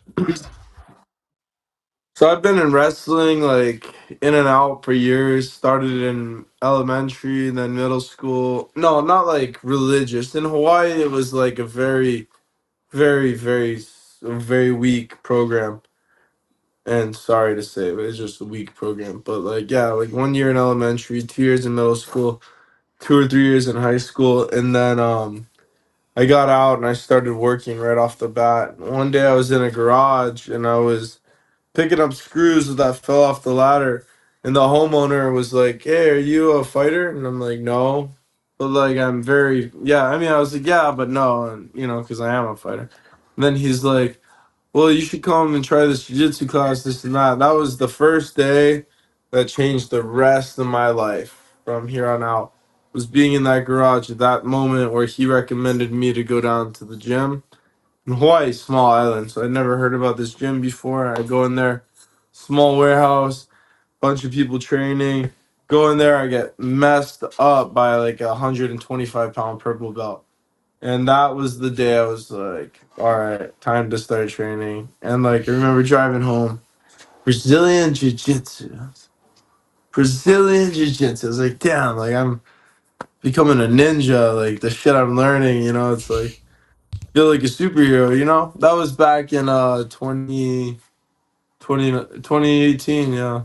So I've been in wrestling like in and out for years. Started in elementary, then middle school. No, not like religious. In Hawaii, it was like a very, very, very a very weak program. And sorry to say, but it's just a weak program. But like, yeah, like 1 year in elementary, 2 years in middle school, 2 or 3 years in high school, and then I got out and I started working right off the bat. One day I was in a garage and I was picking up screws that fell off the ladder, and the homeowner was like, "Hey, are you a fighter?" And I'm like, "No," but like I'm very yeah. I mean, I was like, "Yeah," but no, and because I am a fighter. And then he's like, well, you should come and try this jiu-jitsu class, this and that. That was the first day that changed the rest of my life from here on out. Was being in that garage at that moment where he recommended me to go down to the gym. In Hawaii, small island, so I'd never heard about this gym before. I go in there, small warehouse, bunch of people training. Go in there, I get messed up by like a 125-pound purple belt. And that was the day I was like, all right, time to start training. And like, I remember driving home, Brazilian Jiu Jitsu. Brazilian Jiu Jitsu. I was like, damn, like I'm becoming a ninja. Like the shit I'm learning, it's like, feel like a superhero, That was back in 2018, yeah.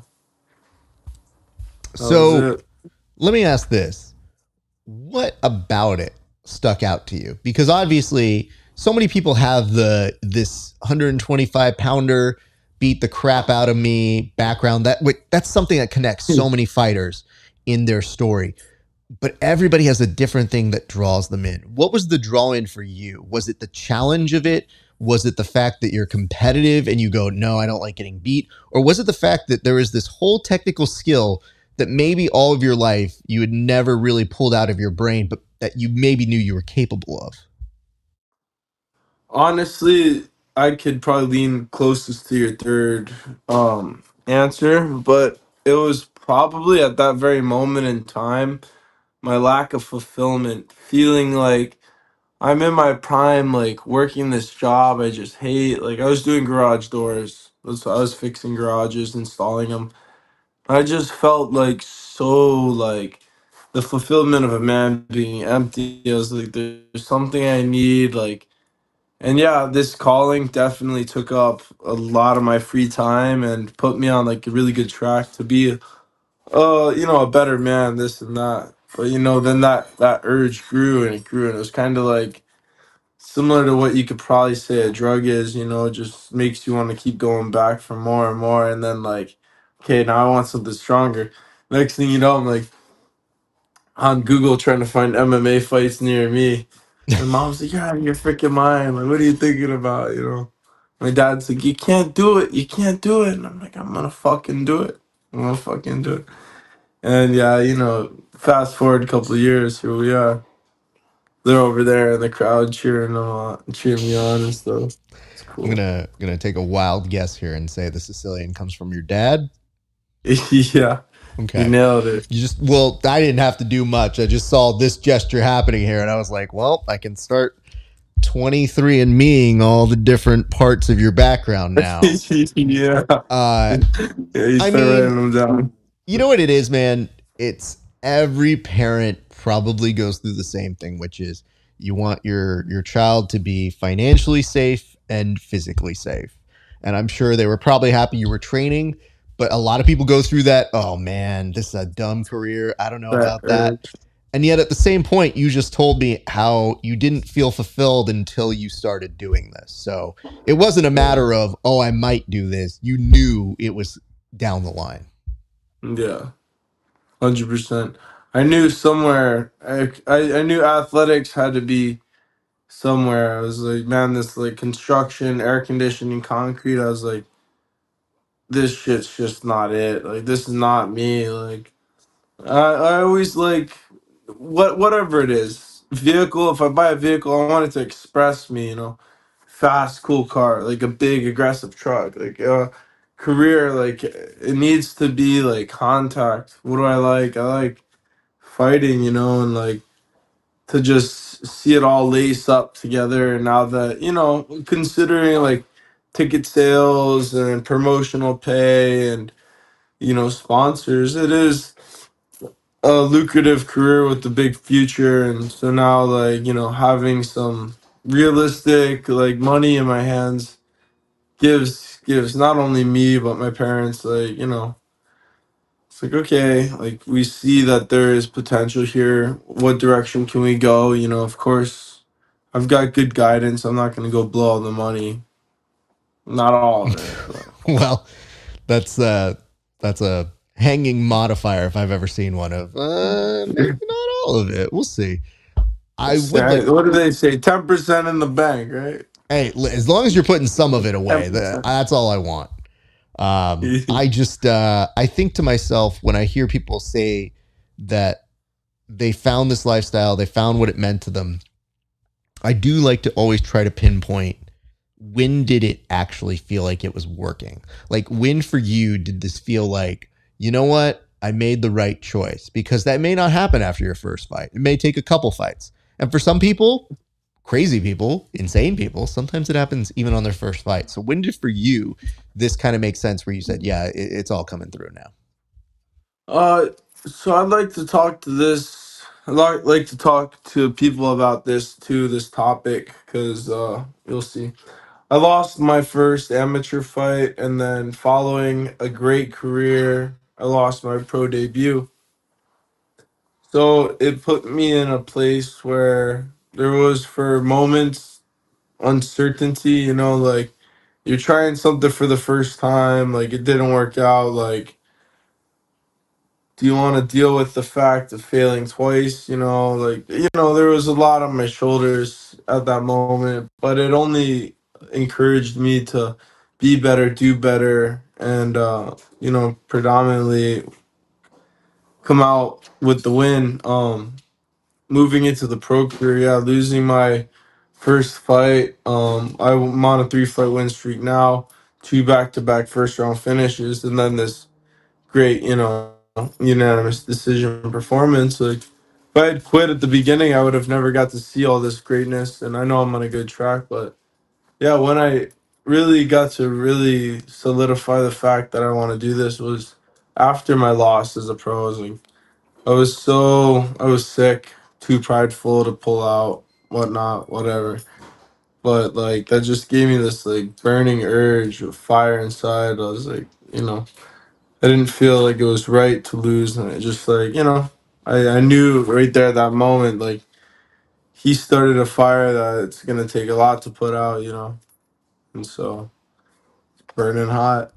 That was So it. let me ask this. What about it stuck out to you? Because obviously so many people have this 125 pounder beat the crap out of me background. That's something that connects so many fighters in their story. But everybody has a different thing that draws them in. What was the draw in for you? Was it the challenge of it? Was it the fact that you're competitive and you go, no, I don't like getting beat? Or was it the fact that there is this whole technical skill that maybe all of your life you had never really pulled out of your brain, but that you maybe knew you were capable of? Honestly, I could probably lean closest to your third answer, but it was probably at that very moment in time my lack of fulfillment, feeling like I'm in my prime, like working this job I just hate. Like I was doing garage doors. I was fixing garages, installing them. I just felt like so like the fulfillment of a man being empty. I was like, there's something I need, like, and yeah, this calling definitely took up a lot of my free time and put me on like a really good track to be a better man, this and that. But then that urge grew and it grew, and it was kind of like similar to what you could probably say a drug is, it just makes you want to keep going back for more and more, and then like, okay, now I want something stronger. Next thing you know, I'm like on Google trying to find MMA fights near me. My mom's like, "You're out of your freaking mind. Like, what are you thinking about?" My dad's like, "You can't do it. You can't do it." And I'm like, "I'm gonna fucking do it. I'm gonna fucking do it." And yeah, fast forward a couple of years, here we are. They're over there in the crowd cheering them on, cheering me on and stuff. It's I'm cool. gonna take a wild guess here and say the Sicilian comes from your dad. Yeah, you Okay. nailed it. Well, I didn't have to do much. I just saw this gesture happening here and I was like, well, I can start 23 and meing all the different parts of your background now. Yeah. Uh, Yeah, you I start mean, writing them down. you know what it is, man? It's every parent probably goes through the same thing, which is you want your child to be financially safe and physically safe. And I'm sure they were probably happy you were training, but a lot of people go through that. Oh man, this is a dumb career. I don't know That about that. urge. And yet at the same point, you just told me how you didn't feel fulfilled until you started doing this. So it wasn't a Yeah. matter of, oh, I might do this. You knew it was down the line. Yeah. 100%. I knew somewhere. I knew athletics had to be somewhere. I was like, man, this like construction, air conditioning, concrete. I was like, this shit's just not it. Like, this is not me. Like, I always like whatever it is. Vehicle. If I buy a vehicle, I want it to express me. Fast, cool car, like a big, aggressive truck. Like career, like it needs to be like contact. What do I like? I like fighting, and like to just see it all lace up together. And now that considering like ticket sales and promotional pay and sponsors, it is a lucrative career with a big future. And so now, like, having some realistic like money in my hands, gives not only me but my parents, like, it's like, okay, like we see that there is potential here. What direction can we go? Of course, I've got good guidance. I'm not gonna go blow all the money, not all of it, but Well, that's a hanging modifier if I've ever seen one of. Maybe not all of it. We'll see. I would like. what do they say? 10% in the bank, right? Hey, as long as you're putting some of it away, 10%. that's all I want. I just I think to myself when I hear people say that they found this lifestyle, they found what it meant to them. I do like to always try to pinpoint when did it actually feel like it was working? Like when for you did this feel like, you know what? I made the right choice because that may not happen after your first fight. It may take a couple fights. And for some people, crazy people, insane people, sometimes it happens even on their first fight. So when did for you this kind of make sense where you said, yeah, it's all coming through now? Uh, so I'd like to talk to this. I'd like to talk to people about this too, this topic, because you'll see. I lost my first amateur fight, and then following a great career, I lost my pro debut. So it put me in a place where there was, for moments, uncertainty. Like you're trying something for the first time, like it didn't work out. Like, do you want to deal with the fact of failing twice? Like, there was a lot on my shoulders at that moment, but it only encouraged me to be better, do better, and, predominantly come out with the win. Moving into the pro career, yeah, losing my first fight. I'm on a 3-fight win streak now, two back-to-back first round finishes, and then this great, unanimous decision performance. Like, if I had quit at the beginning, I would have never got to see all this greatness. And I know I'm on a good track, but yeah, when I really got to really solidify the fact that I want to do this was after my loss as a pro. I was sick, too prideful to pull out, whatnot, whatever. But like that just gave me this like burning urge of fire inside. I was like, I didn't feel like it was right to lose, and it just like, I knew right there at that moment, like he started a fire that it's gonna take a lot to put out, and so burning hot.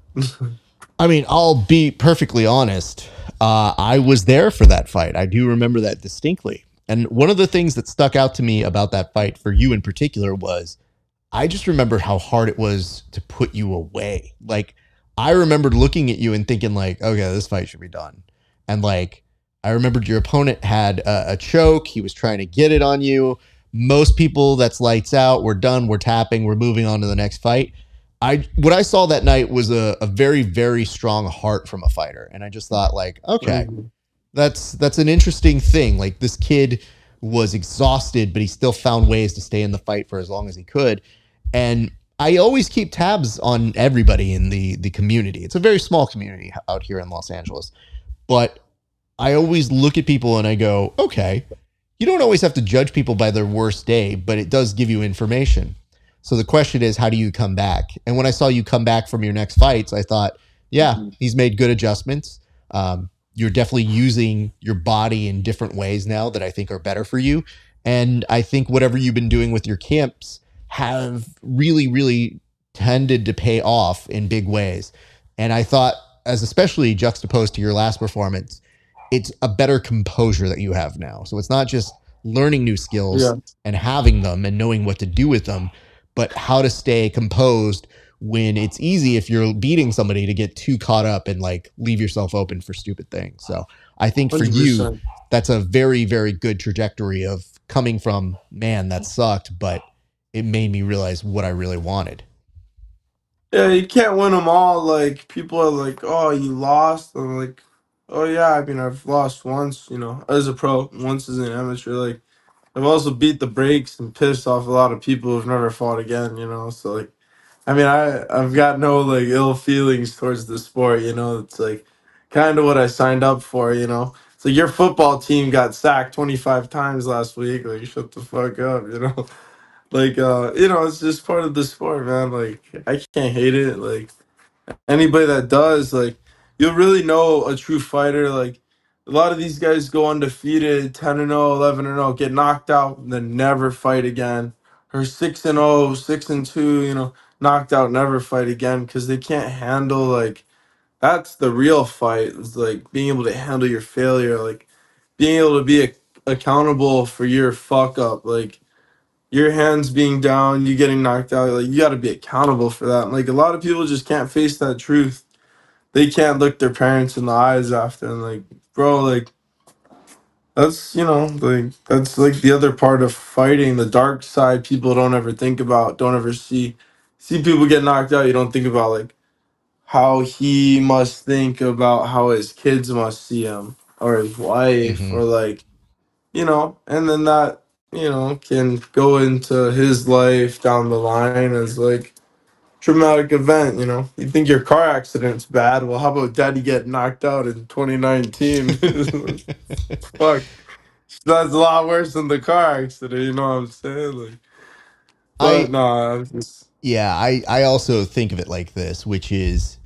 I mean, I'll be perfectly honest. I was there for that fight. I do remember that distinctly. And one of the things that stuck out to me about that fight for you in particular was I just remembered how hard it was to put you away. Like I remembered looking at you and thinking like, okay, this fight should be done. And like I remembered your opponent had a choke. He was trying to get it on you. Most people that's lights out. We're done. We're tapping. We're moving on to the next fight. What I saw that night was a very, very strong heart from a fighter. And I just thought like, okay, Mhm. that's an interesting thing. Like this kid was exhausted, but he still found ways to stay in the fight for as long as he could. And I always keep tabs on everybody in the community. It's a very small community out here in Los Angeles, but I always look at people and I go, okay, you don't always have to judge people by their worst day, but it does give you information. So the question is, how do you come back? And when I saw you come back from your next fights, I thought, yeah, he's made good adjustments. You're definitely using your body in different ways now that I think are better for you. And I think whatever you've been doing with your camps have really, really tended to pay off in big ways. And I thought, as especially juxtaposed to your last performance, it's a better composure that you have now. So it's not just learning new skills Yeah, and having them and knowing what to do with them, but how to stay composed when it's easy if you're beating somebody to get too caught up and like leave yourself open for stupid things. So I think for you, 100%. that's a very, very good trajectory of coming from, man, that sucked, but it made me realize what I really wanted. Yeah, you can't win them all. Like people are like, "Oh, you lost." I'm like, "Oh yeah, I mean, I've lost once, as a pro, once as an amateur. Like I've also beat the brakes and pissed off a lot of people who've never fought again, So like, I mean, I've got no like ill feelings towards the sport, It's like kind of what I signed up for. It's like your football team got sacked 25 times last week. Like, shut the fuck up, Like, it's just part of the sport, man. Like, I can't hate it. Like, anybody that does, like, you'll really know a true fighter. Like, a lot of these guys go undefeated, 10-0, 11-0, get knocked out, and then never fight again. Or 6-0, 6-2, knocked out, never fight again because they can't handle, like, that's the real fight. It's like being able to handle your failure, like, being able to be accountable for your fuck up. Like, your hands being down, you getting knocked out, like you got to be accountable for that. Like a lot of people just can't face that truth. They can't look their parents in the eyes after and like, bro, like that's like that's like the other part of fighting, the dark side people don't ever think about, don't ever see. See people get knocked out, you don't think about like how he must think about how his kids must see him or his wife Hmm. or like and then that, can go into his life down the line as like traumatic event, You think your car accident's bad. Well, how about daddy get knocked out in 2019? Fuck. That's a lot worse than the car accident, you know what I'm saying? Like, but I no, I'm just Yeah, I also think of it like this, which is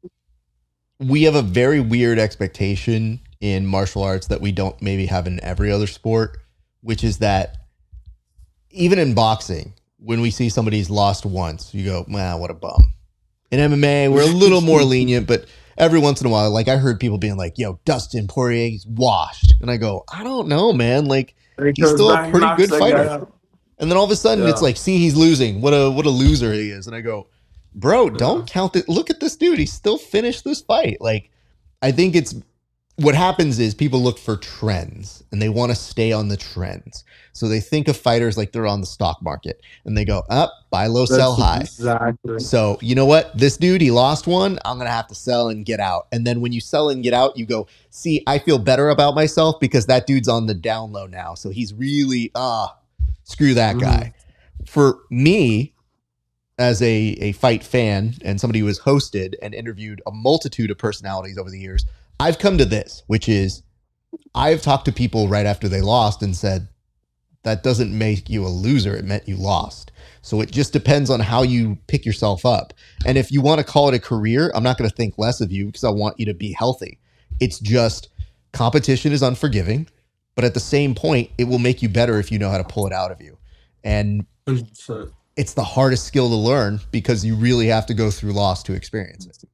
we have a very weird expectation in martial arts that we don't maybe have in every other sport, which is that even in boxing, when we see somebody's lost once, you go, "Man, what a bum." In MMA, we're a little more lenient, but every once in a while, like I heard people being like, "Yo, Dustin Poirier, he's washed," and I go, "I don't know, man. Like and he he's comes still a back and pretty knocks good that guy fighter." out. And then all of a sudden, it's Yeah. like, "See, he's losing. What a loser he is." And I go, "Bro, Yeah. don't count it. Look at this dude. He still finished this fight." Like I think it's what happens is people look for trends and they want to stay on the trends. So they think of fighters like they're on the stock market and they go up, buy low, sell That's high. exactly. So you know what? This dude, he lost one. I'm gonna have to sell and get out. And then when you sell and get out, you go, see, I feel better about myself because that dude's on the down low now. So he's really screw that Hmm. guy. For me, as a fight fan and somebody who has hosted and interviewed a multitude of personalities over the years, I've come to this, which is I've talked to people right after they lost and said, that doesn't make you a loser. It meant you lost. So it just depends on how you pick yourself up. And if you want to call it a career, I'm not going to think less of you because I want you to be healthy. It's just competition is unforgiving, but at the same point, it will make you better if you know how to pull it out of you. And 100%. it's the hardest skill to learn because you really have to go through loss to experience it.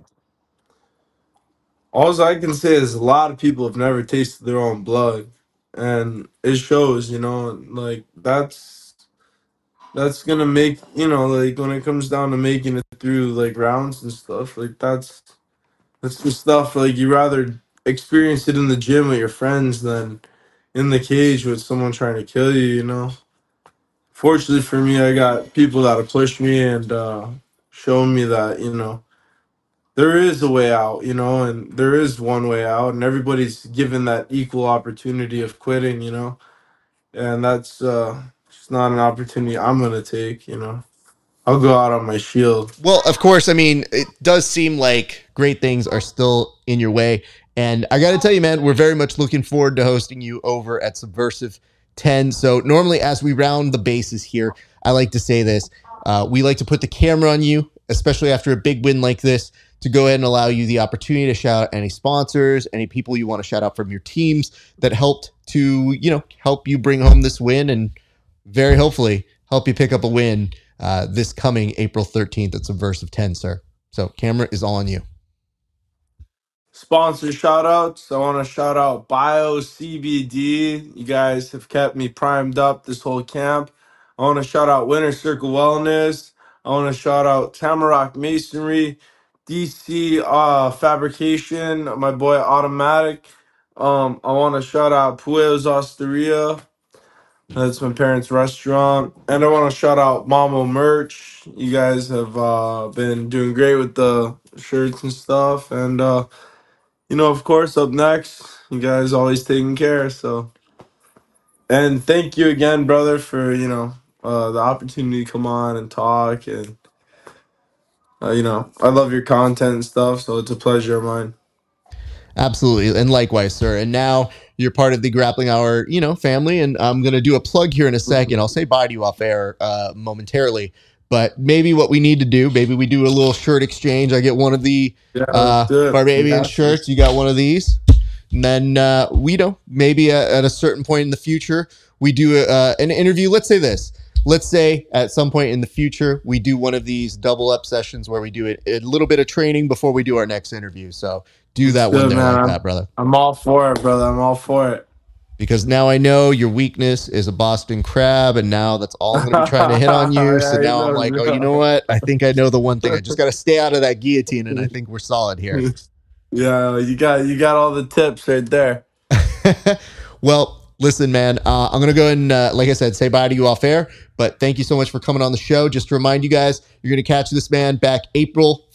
All I can say is a lot of people have never tasted their own blood, and it shows. Like that's gonna make like when it comes down to making it through like rounds and stuff. Like that's the stuff like you rather experience it in the gym with your friends than in the cage with someone trying to kill you. Fortunately for me, I got people that'll push me and show me that there is a way out, and there is one way out, and everybody's given that equal opportunity of quitting, and that's just not an opportunity I'm gonna take, I'll go out on my shield. Well, of course, I mean, it does seem like great things are still in your way. And I got to tell you, man, we're very much looking forward to hosting you over at Subversive 10. So, normally, as we round the bases here, I like to say this. We like to put the camera on you, especially after a big win like this, to go ahead and allow you the opportunity to shout out any sponsors, any people you want to shout out from your teams that helped to, help you bring home this win and very hopefully help you pick up a win this coming April 13th at Subversive 10, sir. So, camera is all on you. Sponsor shout outs. I want to shout out Bio CBD. You guys have kept me primed up this whole camp. I want to shout out Winter Circle Wellness. I want to shout out Tamarack Masonry, DC Fabrication, my boy Automatic. I want to shout out Puel's Osteria. That's my parents' restaurant. And I want to shout out Mamo Merch. You guys have been doing great with the shirts and stuff. And of course, up next, you guys always taking care. So, and thank you again, brother, for the opportunity to come on and talk. And I love your content and stuff. So it's a pleasure of mine. Absolutely. And likewise, sir. And now you're part of the Grappling Hour, family. And I'm going to do a plug here in a second. I'll say bye to you off air momentarily. But maybe what we need to do, maybe we do a little shirt exchange. I get one of the Barbadian shirts. You got one of these. And then maybe at a certain point in the future, we do an interview. Let's say this. Let's say at some point in the future, we do one of these double up sessions where we do a little bit of training before we do our next interview. So do that one day like that, brother. I'm all for it, brother. I'm all for it. Because now I know your weakness is a Boston crab, and now that's all I'm going to be trying to hit on you. So now I'm like, oh, you know what? I think I know the one thing. I just got to stay out of that guillotine, and I think we're solid here. Yeah, you got all the tips right there. Well, listen, man, I'm going to go and, like I said, say bye to you off air. But thank you so much for coming on the show. Just to remind you guys, you're going to catch this man back April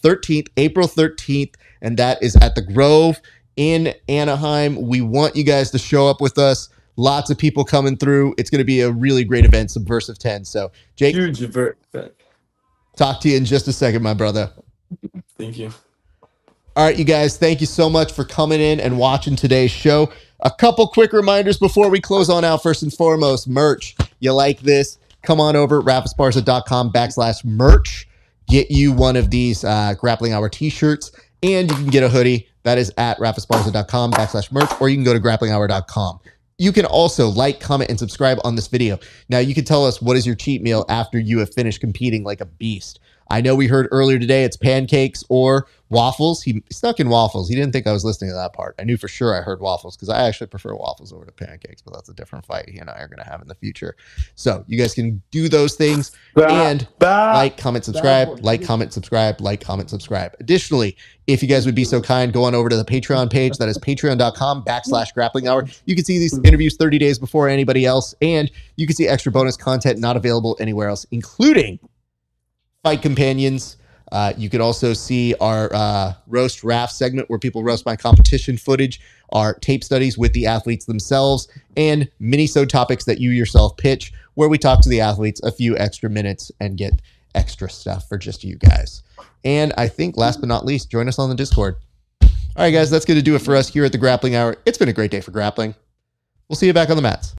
13th, and that is at the Grove in Anaheim. We want you guys to show up with us. Lots of people coming through. It's going to be a really great event, Subversive 10. So, Jake, huge event. Talk to you in just a second, my brother. Thank you. All right, you guys, thank you so much for coming in and watching today's show. A couple quick reminders before we close on out. First and foremost, merch. You like this? Come on over, RafAsparza.com/merch. Get you one of these Grappling Hour t-shirts, and you can get a hoodie. That is at RafAsparza.com/merch, or you can go to grapplinghour.com. You can also like, comment, and subscribe on this video. Now, you can tell us what is your cheat meal after you have finished competing like a beast. I know we heard earlier today it's pancakes or waffles. He stuck in waffles. He didn't think I was listening to that part. I knew for sure I heard waffles because I actually prefer waffles over to pancakes, but that's a different fight he and I are going to have in the future. So you guys can do those things and like, comment, subscribe, like, comment, subscribe, like, comment, subscribe. Additionally, if you guys would be so kind, go on over to the Patreon page. That is patreon.com/grappling hour. You can see these interviews 30 days before anybody else, and you can see extra bonus content not available anywhere else, including Fight Companions. You can also see our Roast Raf segment where people roast my competition footage, our tape studies with the athletes themselves, and mini-sode topics that you yourself pitch where we talk to the athletes a few extra minutes and get extra stuff for just you guys. And I think last but not least, join us on the Discord. All right, guys, that's going to do it for us here at the Grappling Hour. It's been a great day for grappling. We'll see you back on the mats.